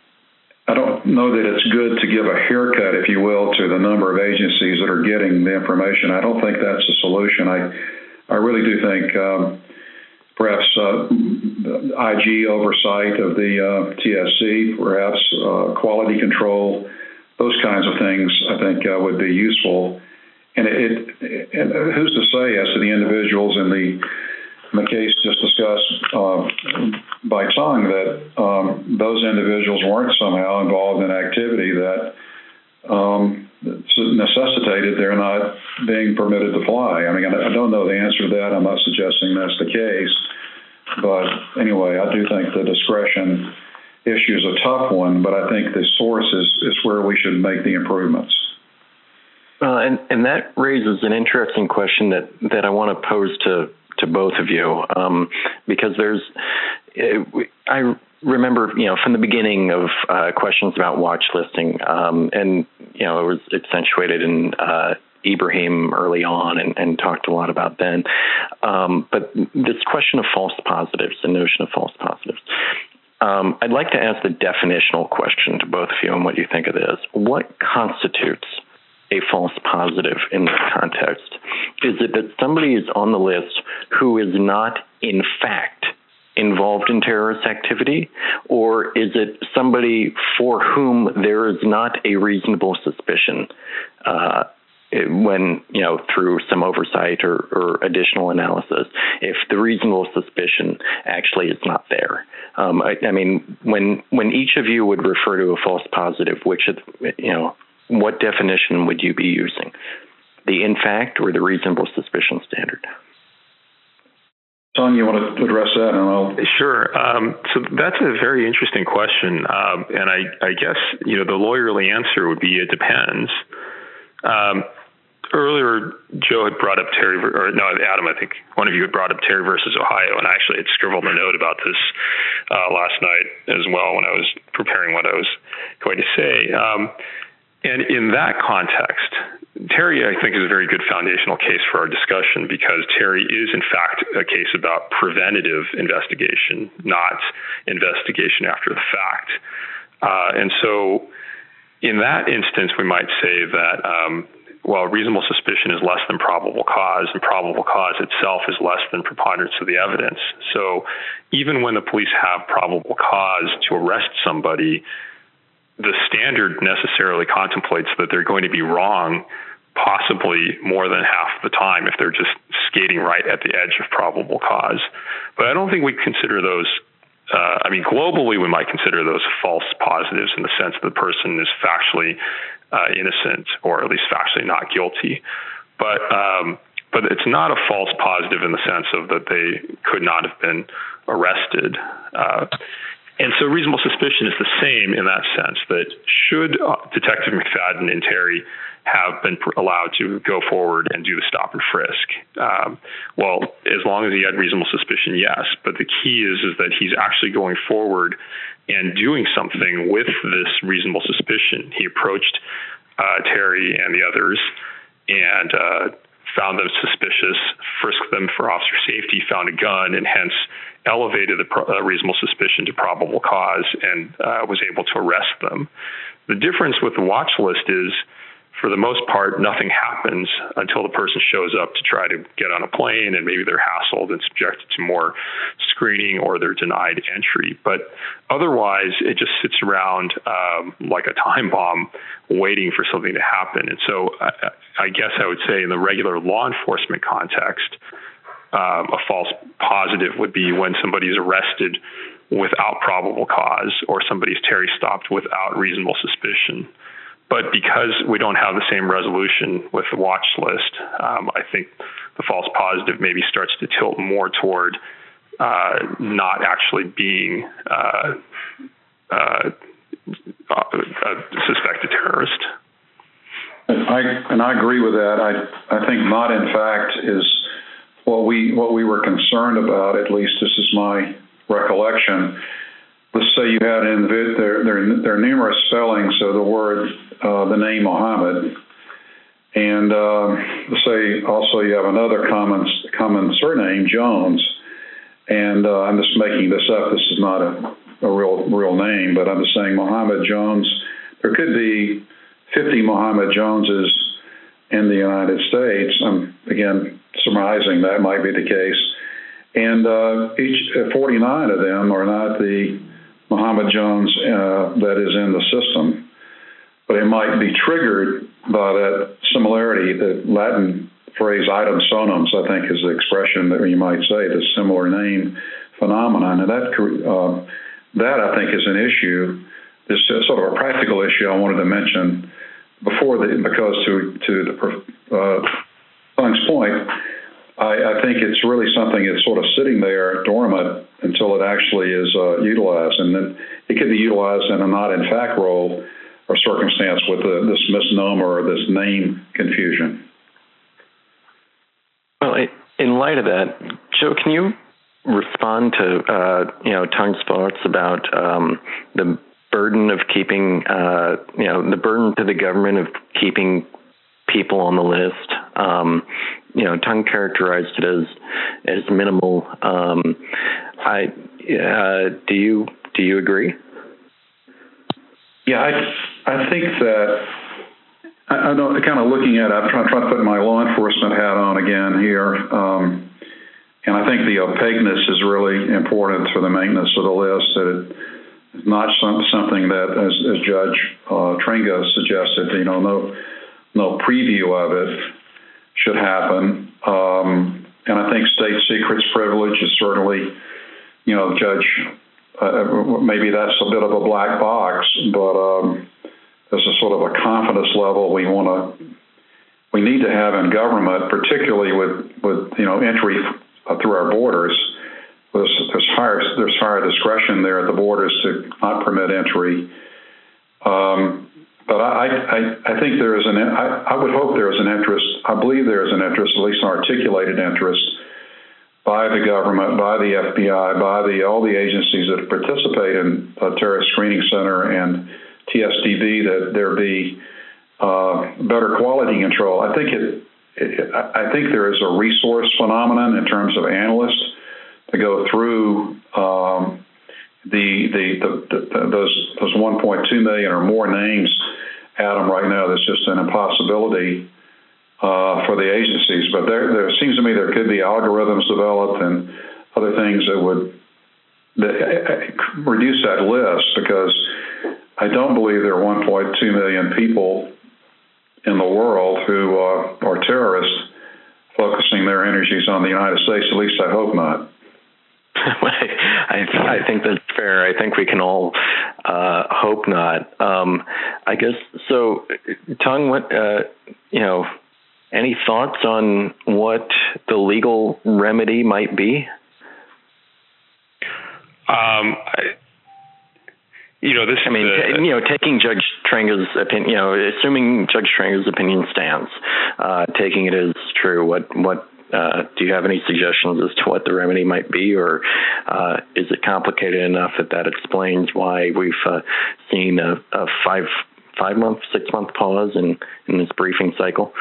I don't know that it's good to give a haircut, if you will, to the number of agencies that are getting the information. I don't think that's the solution. I I really do think um, perhaps uh, I G oversight of the uh, T S C, perhaps uh, quality control, those kinds of things, I think uh, would be useful. And it, it and who's to say as to the individuals in the in the case just discussed uh, by Tung that um, those individuals weren't somehow involved in activity that um, necessitated they're not being permitted to fly. I mean, I don't know the answer to that. I'm not suggesting that's the case. But anyway, I do think the discretion issue is a tough one, but I think the source is, is where we should make the improvements. Uh, and, and that raises an interesting question that, that I want to pose to, to both of you, um, because there's, it, I remember, you know, from the beginning of uh, questions about watch listing, um, and, you know, it was accentuated in uh, Ibrahim early on and, and talked a lot about Ben. Um, but this question of false positives, the notion of false positives, um, I'd like to ask the definitional question to both of you on what you think of this. What constitutes a false positive in this context? Is it that somebody is on the list who is not, in fact, involved in terrorist activity, or is it somebody for whom there is not a reasonable suspicion uh, when, you know, through some oversight or, or additional analysis, if the reasonable suspicion actually is not there? Um, I, I mean, when when each of you would refer to a false positive, which, you know, what definition would you be using? The in fact or the reasonable suspicion standard? Son, you want to address that? And I'll... Sure. Um, so that's a very interesting question. Um, and I, I guess, you know, the lawyerly answer would be it depends. Um, earlier, Joe had brought up Terry, or no, Adam, I think one of you had brought up Terry versus Ohio. And I actually had scribbled a note about this uh, last night as well when I was preparing what I was going to say. Um, and in that context, Terry, I think, is a very good foundational case for our discussion because Terry is, in fact, a case about preventative investigation, not investigation after the fact. Uh, and so in that instance, we might say that, um, well, reasonable suspicion is less than probable cause, and probable cause itself is less than preponderance of the evidence. So even when the police have probable cause to arrest somebody, the standard necessarily contemplates that they're going to be wrong possibly more than half the time if they're just skating right at the edge of probable cause. But I don't think we consider those, uh, I mean, globally we might consider those false positives in the sense that the person is factually uh, innocent or at least factually not guilty. But um, but it's not a false positive in the sense of that they could not have been arrested. Uh, And so reasonable suspicion is the same in that sense, that should uh, Detective McFadden and Terry have been pr- allowed to go forward and do the stop and frisk? Um, well, as long as he had reasonable suspicion, yes. But the key is, is that he's actually going forward and doing something with this reasonable suspicion. He approached uh, Terry and the others and uh, found them suspicious, frisked them for officer safety, found a gun, and hence elevated the pro- uh, reasonable suspicion to probable cause and uh, was able to arrest them. The difference with the watch list is, for the most part, nothing happens until the person shows up to try to get on a plane, and maybe they're hassled and subjected to more screening or they're denied entry. But otherwise, it just sits around um, like a time bomb waiting for something to happen. And so I, I guess I would say in the regular law enforcement context, Um, a false positive would be when somebody is arrested without probable cause or somebody's Terry stopped without reasonable suspicion. But because we don't have the same resolution with the watch list, um, I think the false positive maybe starts to tilt more toward uh, not actually being uh, uh, a suspected terrorist. And I, and I agree with that. I, I think not in fact is what we what we were concerned about, at least this is my recollection. Let's say you had in there, there, there are numerous spellings of the word, uh, the name Mohammed. And uh, let's say also you have another common, common surname, Jones. And uh, I'm just making this up. This is not a, a real real name, but I'm just saying Mohammed Jones. There could be fifty Mohammed Joneses in the United States. I'm, again, surmising that might be the case. And uh, each uh, forty-nine of them are not the Mohammed Jones uh, that is in the system. But it might be triggered by that similarity, the Latin phrase item sonums, I think, is the expression that you might say, the similar name phenomenon. And that, uh, that I think, is an issue. This is sort of a practical issue I wanted to mention before, the, because to, to the uh, Sung's point, I, I think it's really something that's sort of sitting there dormant until it actually is uh, utilized. And then it could be utilized in a not in fact role or circumstance with the, this misnomer or this name confusion. Well, in light of that, Joe, can you respond to uh, you know Tung's thoughts about um, the burden of keeping uh, you know the burden to the government of keeping people on the list? Um, you know, Tung characterized it as as minimal. Um, I uh, do you do you agree? Yeah, I I think that I, I know. Kind of looking at it, I'm trying, trying to put my law enforcement hat on again here. Um, And I think the opaqueness is really important for the maintenance of the list, that it's not some, something that, as, as Judge uh, Tringa suggested, you know, no no preview of it should happen. Um, and I think state secrets privilege is certainly, you know, Judge, uh, maybe that's a bit of a black box, but um, there's a sort of a confidence level we want to, we need to have in government, particularly with, with you know, entry Uh, through our borders. There's, there's higher there's higher discretion there at the borders to not permit entry. Um, but I, I I think there is an I, I would hope there is an interest. I believe there is an interest, at least an articulated interest, by the government, by the F B I, by the all the agencies that participate in the Terrorist Screening Center and T S D B, that there be uh, better quality control. I think it. I think there is a resource phenomenon in terms of analysts to go through um, the, the, the, the those those one point two million or more names, Adam, right now. That's just an impossibility uh, for the agencies. But there, there seems to me there could be algorithms developed and other things that would that, uh, reduce that list, because I don't believe there are one point two million people in the world who uh, are terrorists focusing their energies on the United States. At least I hope not. I, I think that's fair. I think we can all uh, hope not. Um, I guess so. Tung, what uh, you know? Any thoughts on what the legal remedy might be? Um, I, You know, this. I mean, uh, you know, taking Judge Tringa's opinion, you know, assuming Judge Tringa's opinion stands, uh, taking it as true. What, what uh, do you have any suggestions as to what the remedy might be, or uh, is it complicated enough that that explains why we've uh, seen a, a five, five month, six month pause in in this briefing cycle?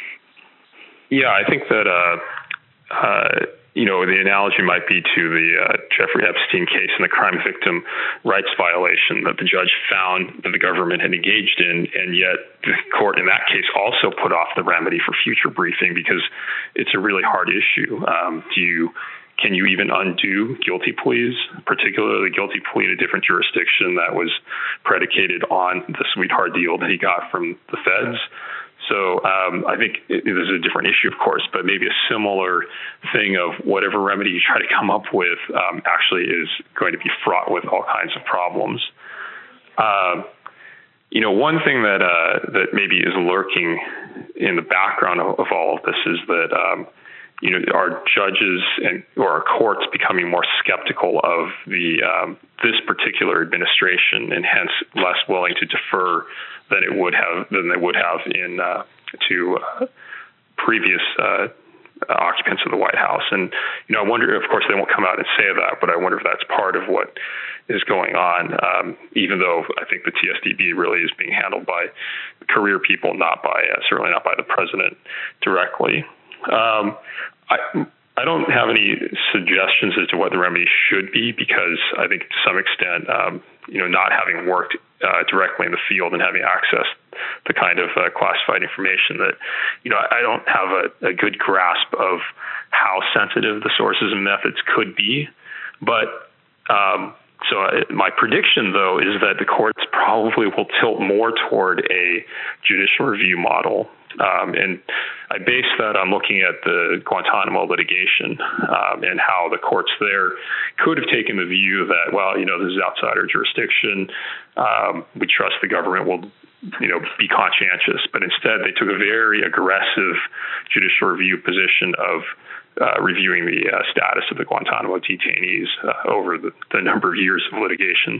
Yeah, I think that. Uh, uh, You know, the analogy might be to the uh, Jeffrey Epstein case and the crime victim rights violation that the judge found that the government had engaged in, and yet the court in that case also put off the remedy for future briefing because it's a really hard issue. Um, do you can you even undo guilty pleas, particularly guilty plea in a different jurisdiction that was predicated on the sweetheart deal that he got from the feds? So um, I think it, it is a different issue, of course, but maybe a similar thing of whatever remedy you try to come up with um, actually is going to be fraught with all kinds of problems. Uh, you know, one thing that uh, that maybe is lurking in the background of, of all of this is that um, you know, our judges and or our courts becoming more skeptical of the um, this particular administration, and hence less willing to defer than it would have than they would have in uh, to uh, previous uh, occupants of the White House. And you know, I wonder. Of course, they won't come out and say that, but I wonder if that's part of what is going on. Um, even though I think the T S D B really is being handled by career people, not by uh, certainly not by the president directly. Um, I, I don't have any suggestions as to what the remedy should be, because I think to some extent, um, you know, not having worked uh, directly in the field and having access to the kind of uh, classified information that, you know, I don't have a, a good grasp of how sensitive the sources and methods could be. But um, so my prediction, though, is that the courts probably will tilt more toward a judicial review model. Um, and I base that on looking at the Guantanamo litigation um, and how the courts there could have taken the view that, well, you know, this is outside our jurisdiction. Um, we trust the government will, you know, be conscientious. But instead, they took a very aggressive judicial review position of uh, reviewing the uh, status of the Guantanamo detainees uh, over the, the number of years of litigation.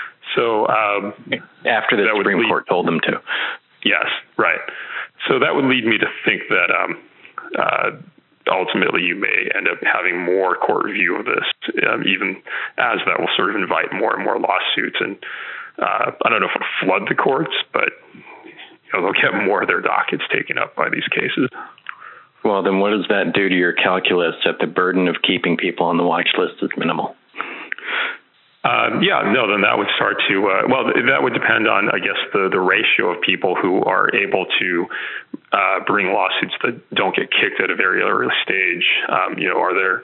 So um, after the Supreme lead, Court told them to. Yes, right. So that would lead me to think that um, uh, ultimately you may end up having more court review of this, um, even as that will sort of invite more and more lawsuits. And uh, I don't know if it'll flood the courts, but you know, they'll get more of their dockets taken up by these cases. Well, then what does that do to your calculus that the burden of keeping people on the watch list is minimal? Um, yeah, no, then that would start to, uh, well, that would depend on, I guess, the, the ratio of people who are able to uh, bring lawsuits that don't get kicked at a very early stage. Um, you know, are there,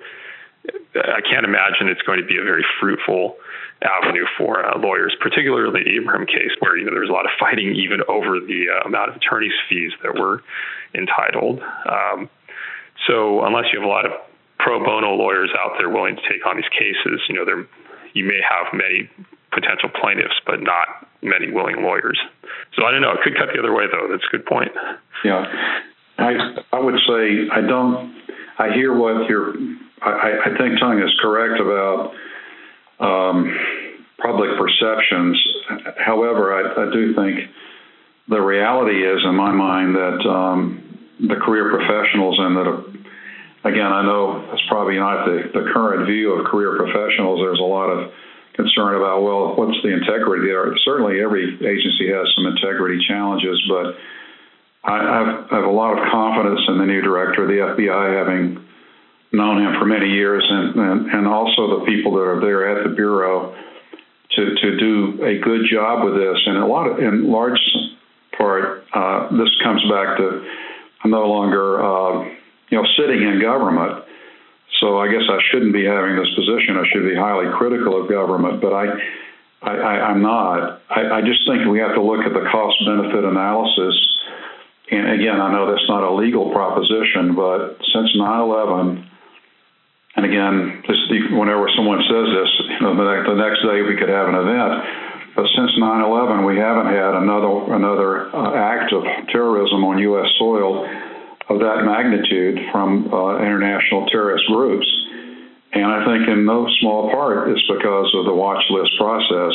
I can't imagine it's going to be a very fruitful avenue for uh, lawyers, particularly the Ibrahim case, where, you know, there's a lot of fighting even over the uh, amount of attorney's fees that were entitled. Um, so unless you have a lot of pro bono lawyers out there willing to take on these cases, you know, they're you may have many potential plaintiffs, but not many willing lawyers. So I don't know. It could cut the other way, though. That's a good point. Yeah. I I would say I don't, I hear what you're, I, I think Tung is correct about um, public perceptions. However, I, I do think the reality is, in my mind, that um, the career professionals and that Again, I know it's probably not the, the current view of career professionals. There's a lot of concern about, well, what's the integrity there? Certainly every agency has some integrity challenges, but I, I've, I have a lot of confidence in the new director of the F B I, having known him for many years, and, and, and also the people that are there at the Bureau to, to do a good job with this. And a lot of, in large part, uh, this comes back to I'm no longer uh, you know, sitting in government. So I guess I shouldn't be having this position. I should be highly critical of government, but I, I, I, I'm not. I, I just think we have to look at the cost-benefit analysis. And again, I know that's not a legal proposition, but since nine eleven, and again, this, whenever someone says this, you know, the, the next day we could have an event. But since nine eleven, we haven't had another another uh, act of terrorism on U S soil of that magnitude from uh, international terrorist groups. And I think in no small part it's because of the watch list process.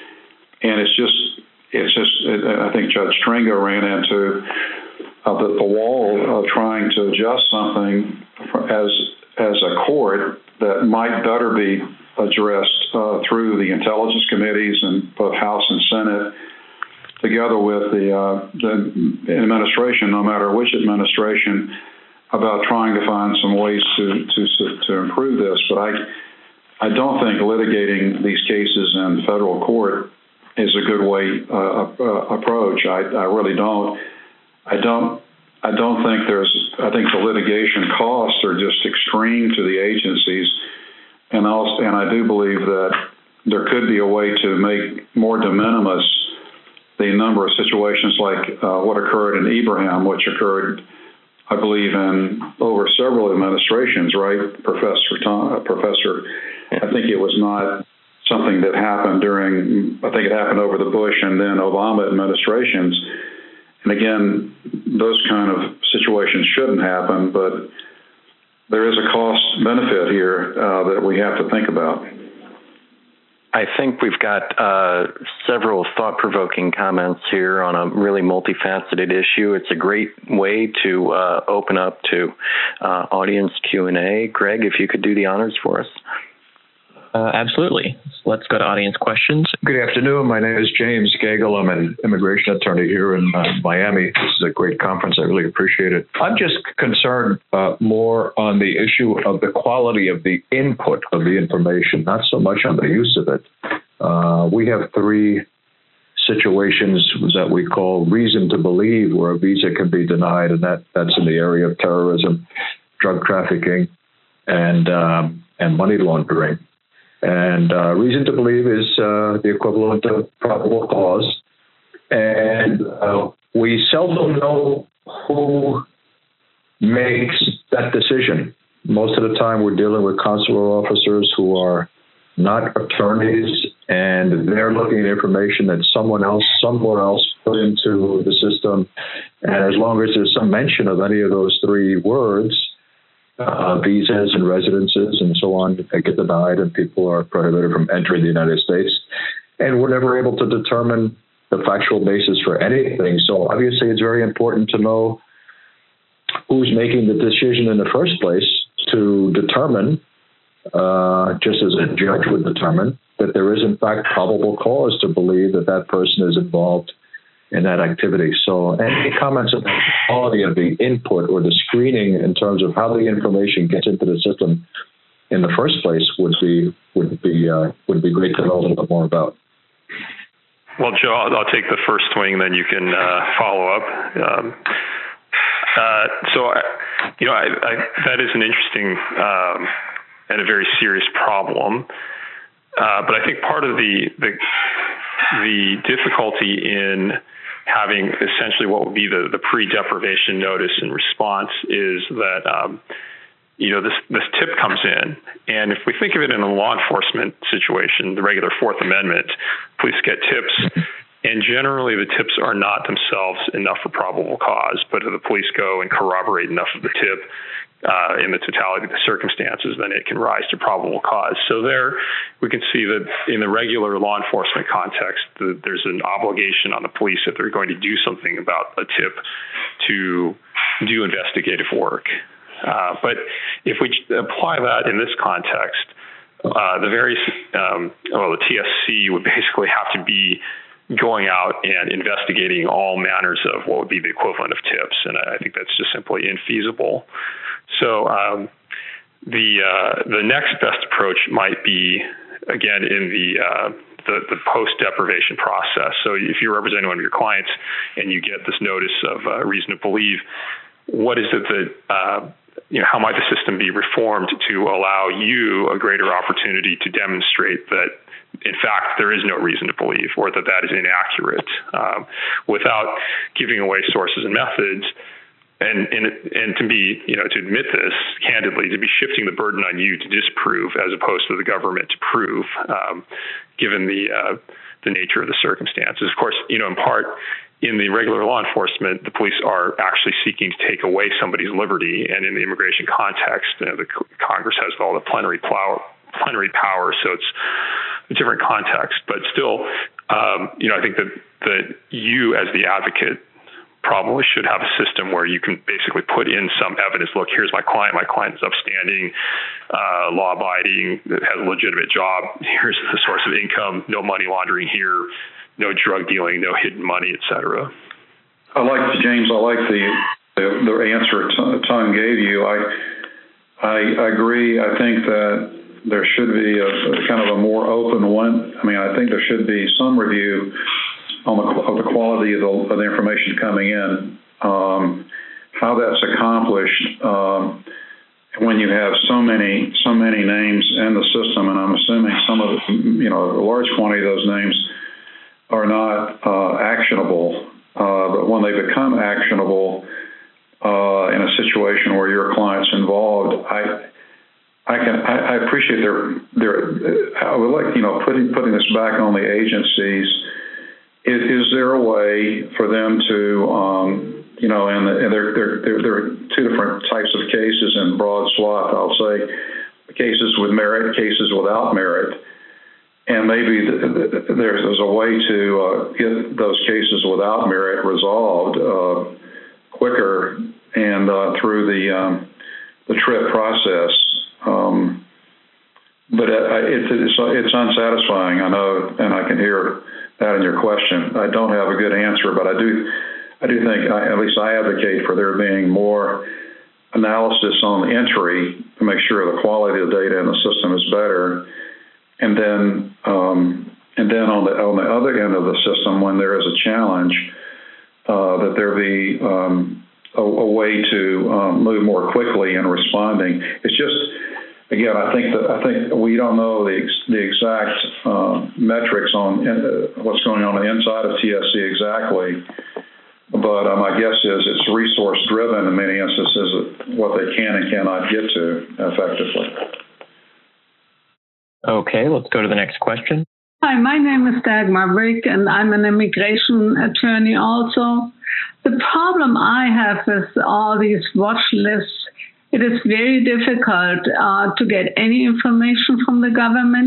And it's just, it's just, it, I think Judge Stringa ran into uh, the, the wall of trying to adjust something as, as a court that might better be addressed uh, through the intelligence committees in both House and Senate, together with the, uh, the administration, no matter which administration, about trying to find some ways to to to improve this. But I I don't think litigating these cases in federal court is a good way uh, uh, approach. I, I really don't. I don't. I don't think there's. I think the litigation costs are just extreme to the agencies, and also, and I do believe that there could be a way to make more de minimis the number of situations like uh, what occurred in Ibrahim, which occurred, I believe, in over several administrations, right, Professor Tom, uh, Professor? I think it was not something that happened during, I think it happened over the Bush and then Obama administrations. And again, those kind of situations shouldn't happen, but there is a cost benefit here uh, that we have to think about. I think we've got uh, several thought-provoking comments here on a really multifaceted issue. It's a great way to uh, open up to uh, audience Q and A. Greg, if you could do the honors for us. Uh, absolutely. Let's go to audience questions. Good afternoon. My name is James Gagel. I'm an immigration attorney here in uh, Miami. This is a great conference. I really appreciate it. I'm just concerned uh, more on the issue of the quality of the input of the information, not so much on the use of it. Uh, we have three situations that we call reason to believe where a visa can be denied, and that, that's in the area of terrorism, drug trafficking, and, um, and money laundering. And uh, reason to believe is uh, the equivalent of probable cause. And uh, we seldom know who makes that decision. Most of the time we're dealing with consular officers who are not attorneys, and they're looking at information that someone else, somewhere else put into the system. And as long as there's some mention of any of those three words, Uh, visas and residences and so on, they get denied, and people are prohibited from entering the United States. And we're never able to determine the factual basis for anything. So obviously it's very important to know who's making the decision in the first place to determine, uh, just as a judge would determine, that there is in fact probable cause to believe that that person is involved in that activity. So any comments about the quality of the input or the screening in terms of how the information gets into the system in the first place would be would be uh, would be great to know a little bit more about. Well, Joe, I'll, I'll take the first swing, then you can uh, follow up. Um, uh, so, I, you know, I, I, that is an interesting um, and a very serious problem. Uh, but I think part of the, the the difficulty in having essentially what would be the, the pre-deprivation notice and response is that um, you know this this tip comes in, and if we think of it in a law enforcement situation, the regular Fourth Amendment, police get tips, and generally the tips are not themselves enough for probable cause, but if the police go and corroborate enough of the tip Uh, in the totality of the circumstances, then it can rise to probable cause. So there, we can see that in the regular law enforcement context, the, there's an obligation on the police if they're going to do something about a tip to do investigative work. Uh, but if we apply that in this context, uh, the various, um, well, the T S C would basically have to be going out and investigating all manners of what would be the equivalent of tips, and I think that's just simply infeasible. So um, the uh, the next best approach might be, again, in the uh, the, the post deprivation process. So if you're representing one of your clients and you get this notice of uh, reason to believe, what is it that uh, you know? How might the system be reformed to allow you a greater opportunity to demonstrate that, in fact, there is no reason to believe, or that that is inaccurate, um, without giving away sources and methods. And, and and to be, you know, to admit this candidly, to be shifting the burden on you to disprove as opposed to the government to prove, um, given the uh, the nature of the circumstances. Of course, you know, in part, in the regular law enforcement, the police are actually seeking to take away somebody's liberty, and in the immigration context, you know, the Congress has all the plenary power, plenary power, so it's a different context. But still, um, you know, I think that that you as the advocate probably should have a system where you can basically put in some evidence. Look, here's my client. My client is upstanding, uh, law-abiding, has a legitimate job. Here's the source of income. No money laundering here. No drug dealing. No hidden money, et cetera. I like James. I like the the, the answer Tom gave you. I, I I agree. I think that there should be a, a kind of a more open one. I mean, I think there should be some review on the, of the quality of the, of the information coming in, um, how that's accomplished um, when you have so many so many names in the system, and I'm assuming some of the, you know, a large quantity of those names are not uh, actionable, uh, but when they become actionable uh, in a situation where your client's involved, I. I can. I, I appreciate their. Their. I would like, you know, putting putting this back on the agencies. Is, is there a way for them to, um, you know, and, the, and there, there, there, there are two different types of cases in broad swath. I'll say cases with merit, cases without merit, and maybe the, the, there's, there's a way to uh, get those cases without merit resolved uh, quicker and uh, through the um, the TRIP process. Um, but it, it's, it's it's unsatisfying, I know, and I can hear that in your question. I don't have a good answer, but I do I do think, I, at least I advocate for there being more analysis on the entry to make sure the quality of the data in the system is better. And then um, and then on the on the other end of the system, when there is a challenge, uh, that there be um, a, a way to um, move more quickly in responding. It's just, again, I think that I think we don't know the the exact uh, metrics on uh, what's going on, on the inside of T S C exactly, but uh, my guess is it's resource driven in many instances, what they can and cannot get to effectively. Okay, let's go to the next question. Hi, my name is Dagmar Brick, and I'm an immigration attorney also. The problem I have with all these watch lists, it is very difficult uh, to get any information from the government.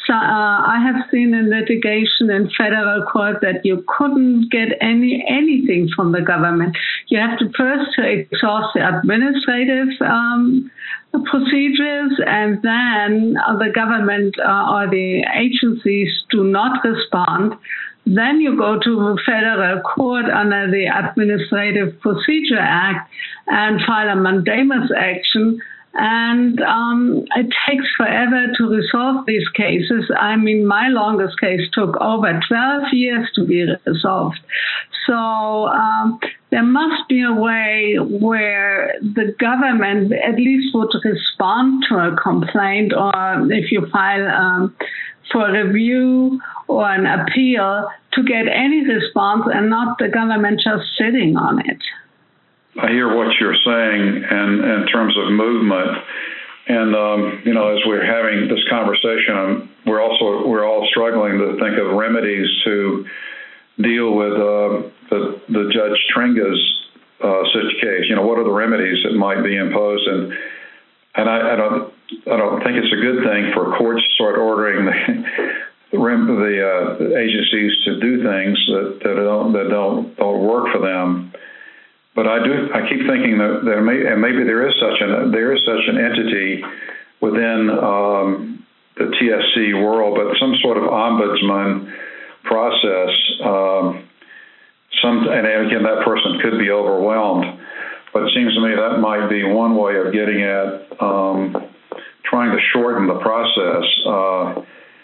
So, uh, I have seen in litigation in federal court that you couldn't get any anything from the government. You have to first exhaust the administrative um, procedures, and then the government uh, or the agencies do not respond. Then you go to the federal court under the Administrative Procedure Act and file a mandamus action. And um, it takes forever to resolve these cases. I mean, my longest case took over twelve years to be resolved. So um, there must be a way where the government at least would respond to a complaint, or if you file um, for review or an appeal, to get any response and not the government just sitting on it. I hear what you're saying and in terms of movement. And, um, you know, as we're having this conversation, um, we're also, we're all struggling to think of remedies to deal with uh, the, the Judge Tringa's uh, such case. You know, what are the remedies that might be imposed? And and I, I don't I don't think it's a good thing for courts to start ordering the the uh, agencies to do things that, that don't that don't don't work for them. But I do. I keep thinking that there may, and maybe there is such an there is such an entity within um, the T S C world, but some sort of ombudsman process. Um, some, and again, that person could be overwhelmed. But it seems to me that might be one way of getting at um, trying to shorten the process. Uh,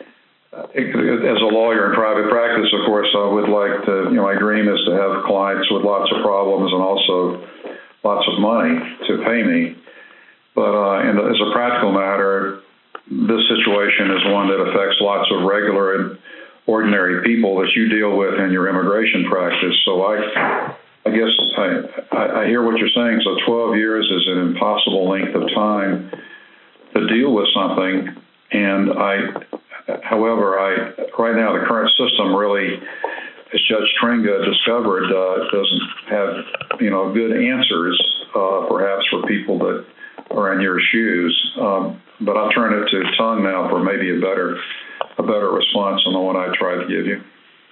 As a lawyer in private practice, of course, I would like to, you know, my dream is to have clients with lots of problems and also lots of money to pay me. But uh, and as a practical matter, this situation is one that affects lots of regular and ordinary people that you deal with in your immigration practice. So I, I guess I, I hear what you're saying. So twelve years is an impossible length of time to deal with something, and I. However, I right now the current system really, as Judge Tringa discovered, uh, doesn't have you know good answers, uh, perhaps for people that are in your shoes. Um, but I'll turn it to Tung now for maybe a better a better response on the one I tried to give you.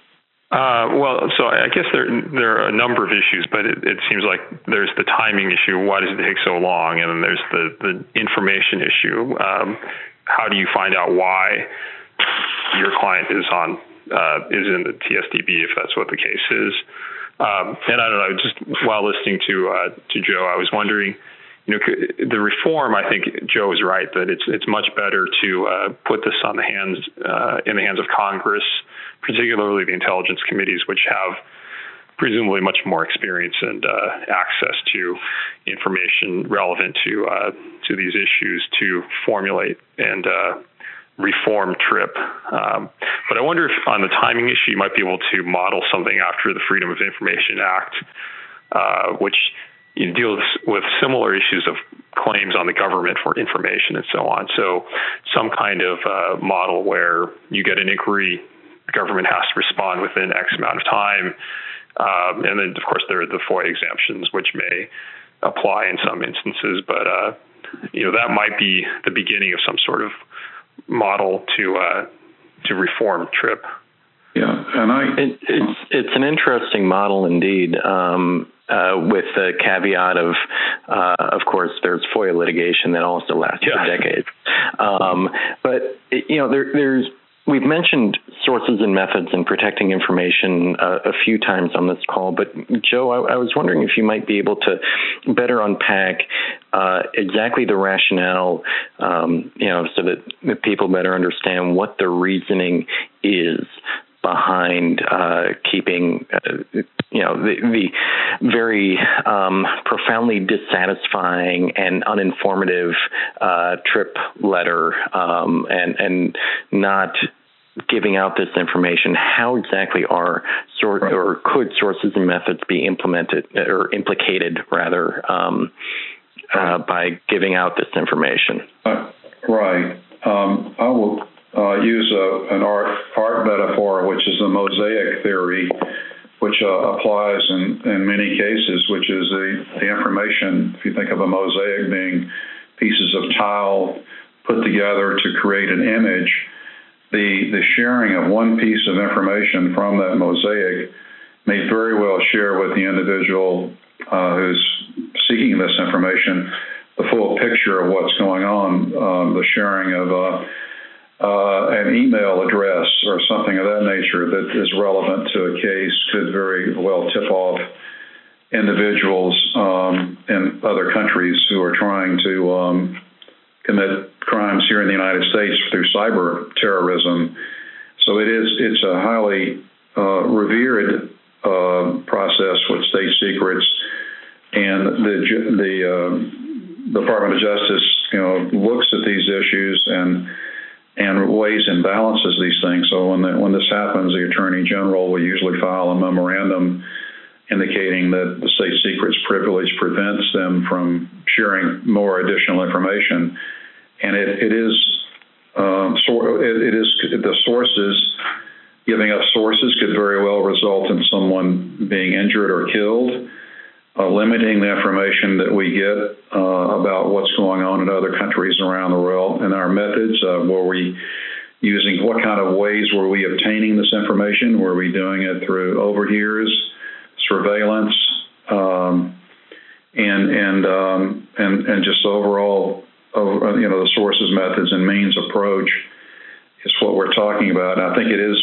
Uh, well, so I guess there there are a number of issues, but it, it seems like there's the timing issue. Why does it take so long? And then there's the the information issue. Um, how do you find out why your client is on uh, is in the T S D B, if that's what the case is? Um, and I don't know, just while listening to uh, to Joe, I was wondering, you know, the reform. I think Joe is right that it's it's much better to uh, put this on the hands uh, in the hands of Congress, particularly the intelligence committees, which have presumably much more experience and uh, access to information relevant to uh, to these issues to formulate and uh, reform TRIP. Um, but I wonder if on the timing issue, you might be able to model something after the Freedom of Information Act, uh, which you know, deals with similar issues of claims on the government for information and so on. So some kind of uh, model where you get an inquiry, the government has to respond within X amount of time. Um, and then, of course, there are the FOIA exemptions, which may apply in some instances. But, uh, you know, that might be the beginning of some sort of model to uh, to reform TRIP. Yeah, and I it, it's it's an interesting model indeed. Um, uh, with the caveat of, uh, of course, there's FOIA litigation that also lasts yeah. for decades. Um, but you know, there, there's we've mentioned sources and methods in protecting information uh, a few times on this call, but Joe, I, I was wondering if you might be able to better unpack uh, exactly the rationale, um, you know, so that, that people better understand what the reasoning is behind uh, keeping, uh, you know, the, the very um, profoundly dissatisfying and uninformative uh, TRIP letter, um, and and not giving out this information. How exactly are sort or could sources and methods be implemented or implicated rather um, uh, by giving out this information? Uh, right. Um, I will uh, use a, an art art metaphor, which is the mosaic theory, which uh, applies in, in many cases, which is the, the information, if you think of a mosaic being pieces of tile put together to create an image. the the sharing of one piece of information from that mosaic may very well share with the individual uh, who's seeking this information the full picture of what's going on. Um, the sharing of uh, uh, an email address or something of that nature that is relevant to a case could very well tip off individuals um, in other countries who are trying to um, commit crimes here in the United States through cyber terrorism. So it is it's a highly uh, revered uh, process with state secrets, and the the uh, Department of Justice, you know, looks at these issues and and weighs and balances these things. So when the, when this happens, the Attorney General will usually file a memorandum indicating that the state secrets privilege prevents them from sharing more additional information. And it, it is, um, so it, it is the sources, giving up sources could very well result in someone being injured or killed. Uh, limiting the information that we get uh, about what's going on in other countries around the world, and our methods. Uh, were we using, what kind of ways were we obtaining this information? Were we doing it through overhears, surveillance, um, and and um, and and just overall, uh, you know, the sources, methods, and means approach is what we're talking about. And I think it is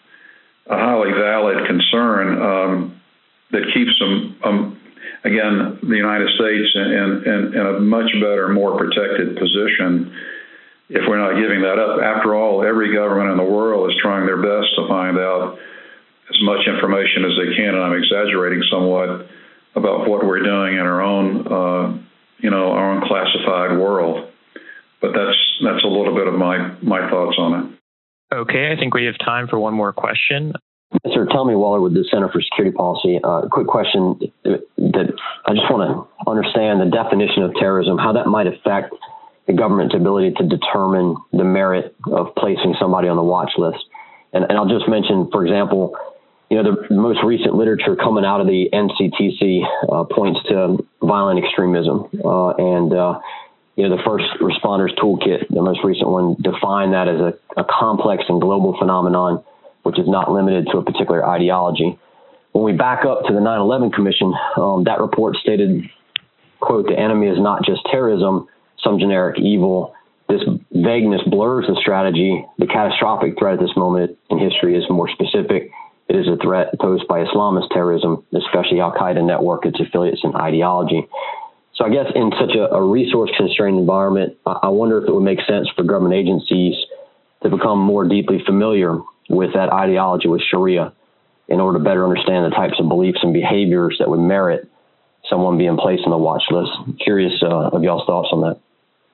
a highly valid concern um, that keeps them. Um, Again, the United States in, in, in a much better, more protected position if we're not giving that up. After all, every government in the world is trying their best to find out as much information as they can, and I'm exaggerating somewhat, about what we're doing in our own, uh, you know, our own classified world. But that's that's a little bit of my, my thoughts on it. Okay, I think we have time for one more question. Mister Tommy Waller with the Center for Security Policy. Uh, quick question that I just want to understand the definition of terrorism, how that might affect the government's ability to determine the merit of placing somebody on the watch list. And, and I'll just mention, for example, you know, the most recent literature coming out of the N C T C uh, points to violent extremism. Uh, and, uh, you know, the First Responders Toolkit, the most recent one, defined that as a, a complex and global phenomenon which is not limited to a particular ideology. When we back up to the nine eleven Commission, um, that report stated, quote, "The enemy is not just terrorism, some generic evil. This vagueness blurs the strategy. The catastrophic threat at this moment in history is more specific. It is a threat posed by Islamist terrorism, especially Al-Qaeda network, its affiliates, and ideology." So I guess in such a, a resource-constrained environment, I wonder if it would make sense for government agencies to become more deeply familiar with that ideology, with Sharia, in order to better understand the types of beliefs and behaviors that would merit someone being placed on the watch list. Curious uh, of y'all's thoughts on that.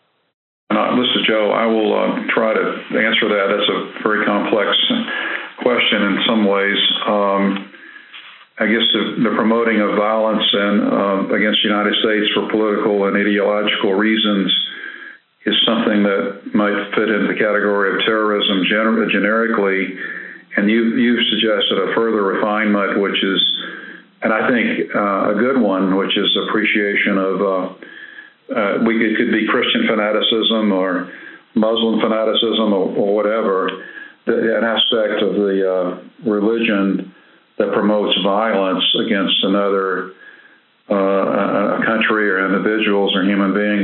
Uh, this is Joe. I will uh, try to answer that. That's a very complex question in some ways. Um, I guess the, the promoting of violence and uh, against the United States for political and ideological reasons is something that might fit in the category of terrorism gener- generically. And you, you've suggested a further refinement, which is, and I think uh, a good one, which is appreciation of, uh, uh, we could, it could be Christian fanaticism or Muslim fanaticism or, or whatever, the, an aspect of the uh, religion that promotes violence against another uh, a country or individuals or human beings.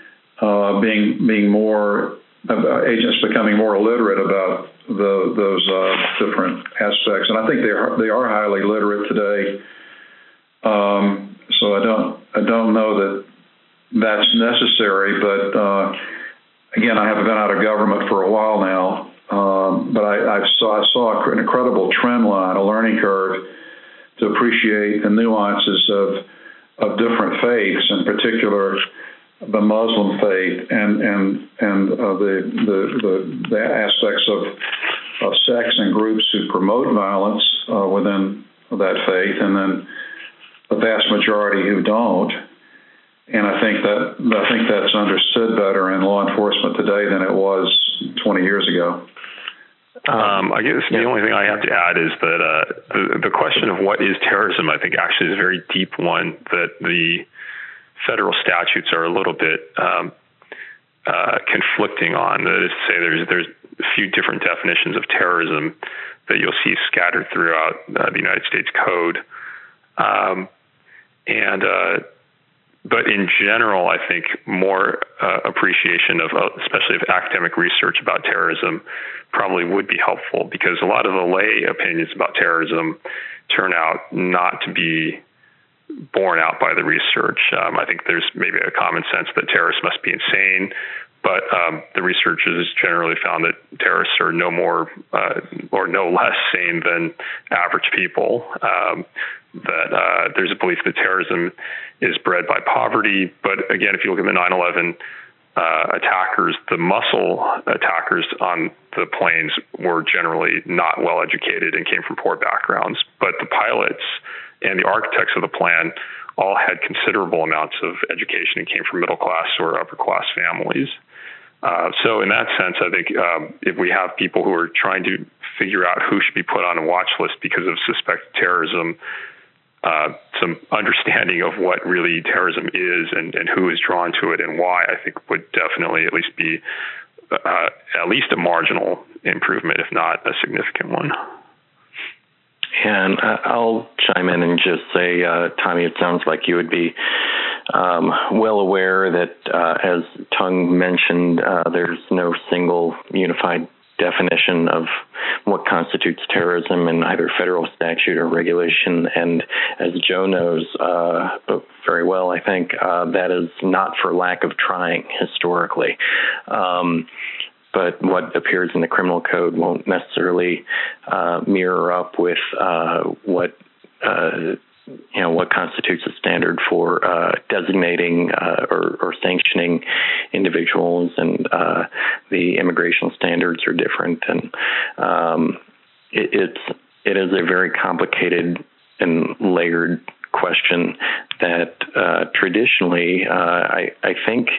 Uh, being being more uh, agents becoming more literate about the, those uh, different aspects, and I think they are they are highly literate today. Um, so I don't I don't know that that's necessary, but uh, again, I haven't been out of government for a while now. Um, but I, I saw I saw an incredible trend line, a learning curve, to appreciate the nuances of of different faiths, in particular the Muslim faith, and and and uh, the, the the the aspects of of sects and groups who promote violence uh, within that faith, and then the vast majority who don't. And I think that I think that's understood better in law enforcement today than it was twenty years ago. Um, I guess the only thing I have to add is that uh, the, the question of what is terrorism, I think, actually is a very deep one that the federal statutes are a little bit um, uh, conflicting on. That is to say, there's there's few different definitions of terrorism that you'll see scattered throughout uh, the United States Code. Um, and uh, but in general, I think more uh, appreciation of, uh, especially of academic research about terrorism, probably would be helpful, because a lot of the lay opinions about terrorism turn out not to be borne out by the research. Um, I think there's maybe a common sense that terrorists must be insane, but um, the research has generally found that terrorists are no more uh, or no less sane than average people. Um, that uh, there's a belief that terrorism is bred by poverty. But again, if you look at the nine eleven uh, attackers, the muscle attackers on the planes were generally not well educated and came from poor backgrounds. But the pilots and the architects of the plan all had considerable amounts of education and came from middle class or upper class families. Uh, so in that sense, I think um, if we have people who are trying to figure out who should be put on a watch list because of suspected terrorism, uh, some understanding of what really terrorism is and, and who is drawn to it and why, I think would definitely at least be uh, at least a marginal improvement, if not a significant one. And I'll chime in and just say, uh, Tommy, it sounds like you would be um, well aware that, uh, as Tung mentioned, uh, there's no single unified definition of what constitutes terrorism in either federal statute or regulation. And as Joe knows uh, very well, I think, uh, that is not for lack of trying historically. Um, But what appears in the criminal code won't necessarily uh, mirror up with uh, what uh, you know what constitutes a standard for uh, designating uh, or, or sanctioning individuals, and uh, the immigration standards are different, and um, it, it's it is a very complicated and layered question that uh, traditionally uh, I I think.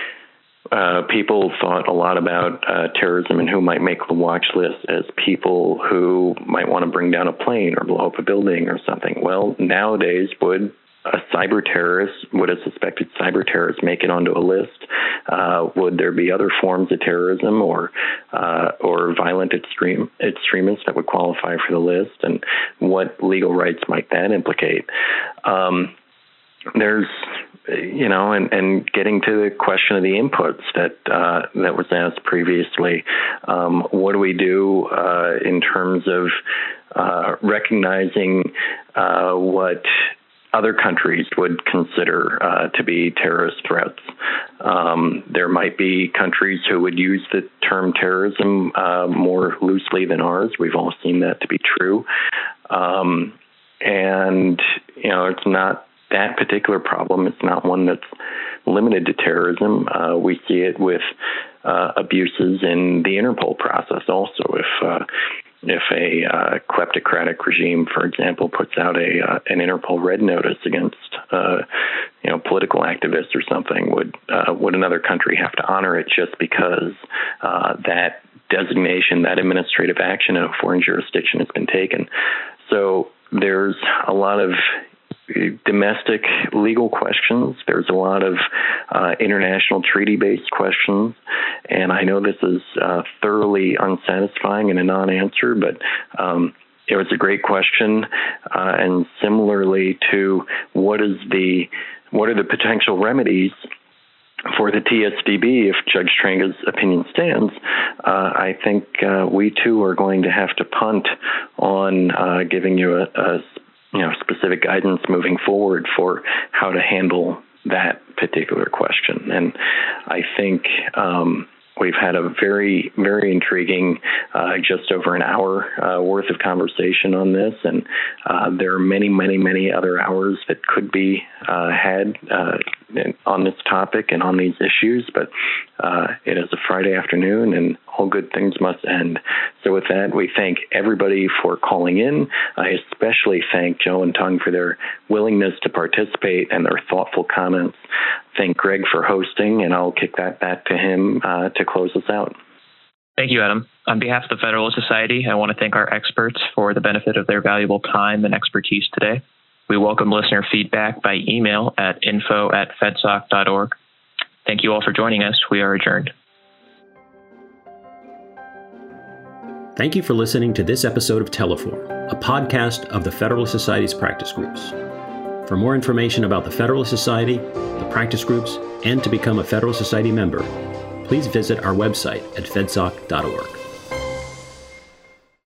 Uh, people thought a lot about uh, terrorism and who might make the watch list as people who might want to bring down a plane or blow up a building or something. Well, nowadays, would a cyber terrorist, would a suspected cyber terrorist make it onto a list? Uh, would there be other forms of terrorism or uh, or violent extreme extremists that would qualify for the list? And what legal rights might that implicate? Um, there's You know, and, and getting to the question of the inputs that uh, that was asked previously, um, what do we do uh, in terms of uh, recognizing uh, what other countries would consider uh, to be terrorist threats? Um, there might be countries who would use the term terrorism uh, more loosely than ours. We've all seen that to be true. Um, and, you know, it's not that particular problem. It's not one that's limited to terrorism. Uh, we see it with uh, abuses in the Interpol process also. If uh, if a uh, kleptocratic regime, for example, puts out a uh, an Interpol red notice against uh, you know political activists or something, would uh, would another country have to honor it just because uh, that designation, that administrative action in a foreign jurisdiction has been taken? So there's a lot of domestic legal questions. There's a lot of uh, international treaty-based questions, and I know this is uh, thoroughly unsatisfying and a non-answer, but um, it was a great question. Uh, and similarly to what is the what are the potential remedies for the T S D B if Judge Tranga's opinion stands, uh, I think uh, we too are going to have to punt on uh, giving you a, a you know, specific guidance moving forward for how to handle that particular question. And I think um, we've had a very, very intriguing uh, just over an hour uh, worth of conversation on this. And uh, there are many, many, many other hours that could be uh, had uh, on this topic and on these issues. But uh, it is a Friday afternoon, and all good things must end. So with that, we thank everybody for calling in. I especially thank Joe and Tung for their willingness to participate and their thoughtful comments. Thank Greg for hosting, and I'll kick that back to him uh, to close us out. Thank you, Adam. On behalf of the Federalist Society, I want to thank our experts for the benefit of their valuable time and expertise today. We welcome listener feedback by email at info at fedsoc dot org. Thank you all for joining us. We are adjourned. Thank you for listening to this episode of Teleform, a podcast of the Federalist Society's practice groups. For more information about the Federalist Society, the practice groups, and to become a Federalist Society member, please visit our website at fedsoc dot org.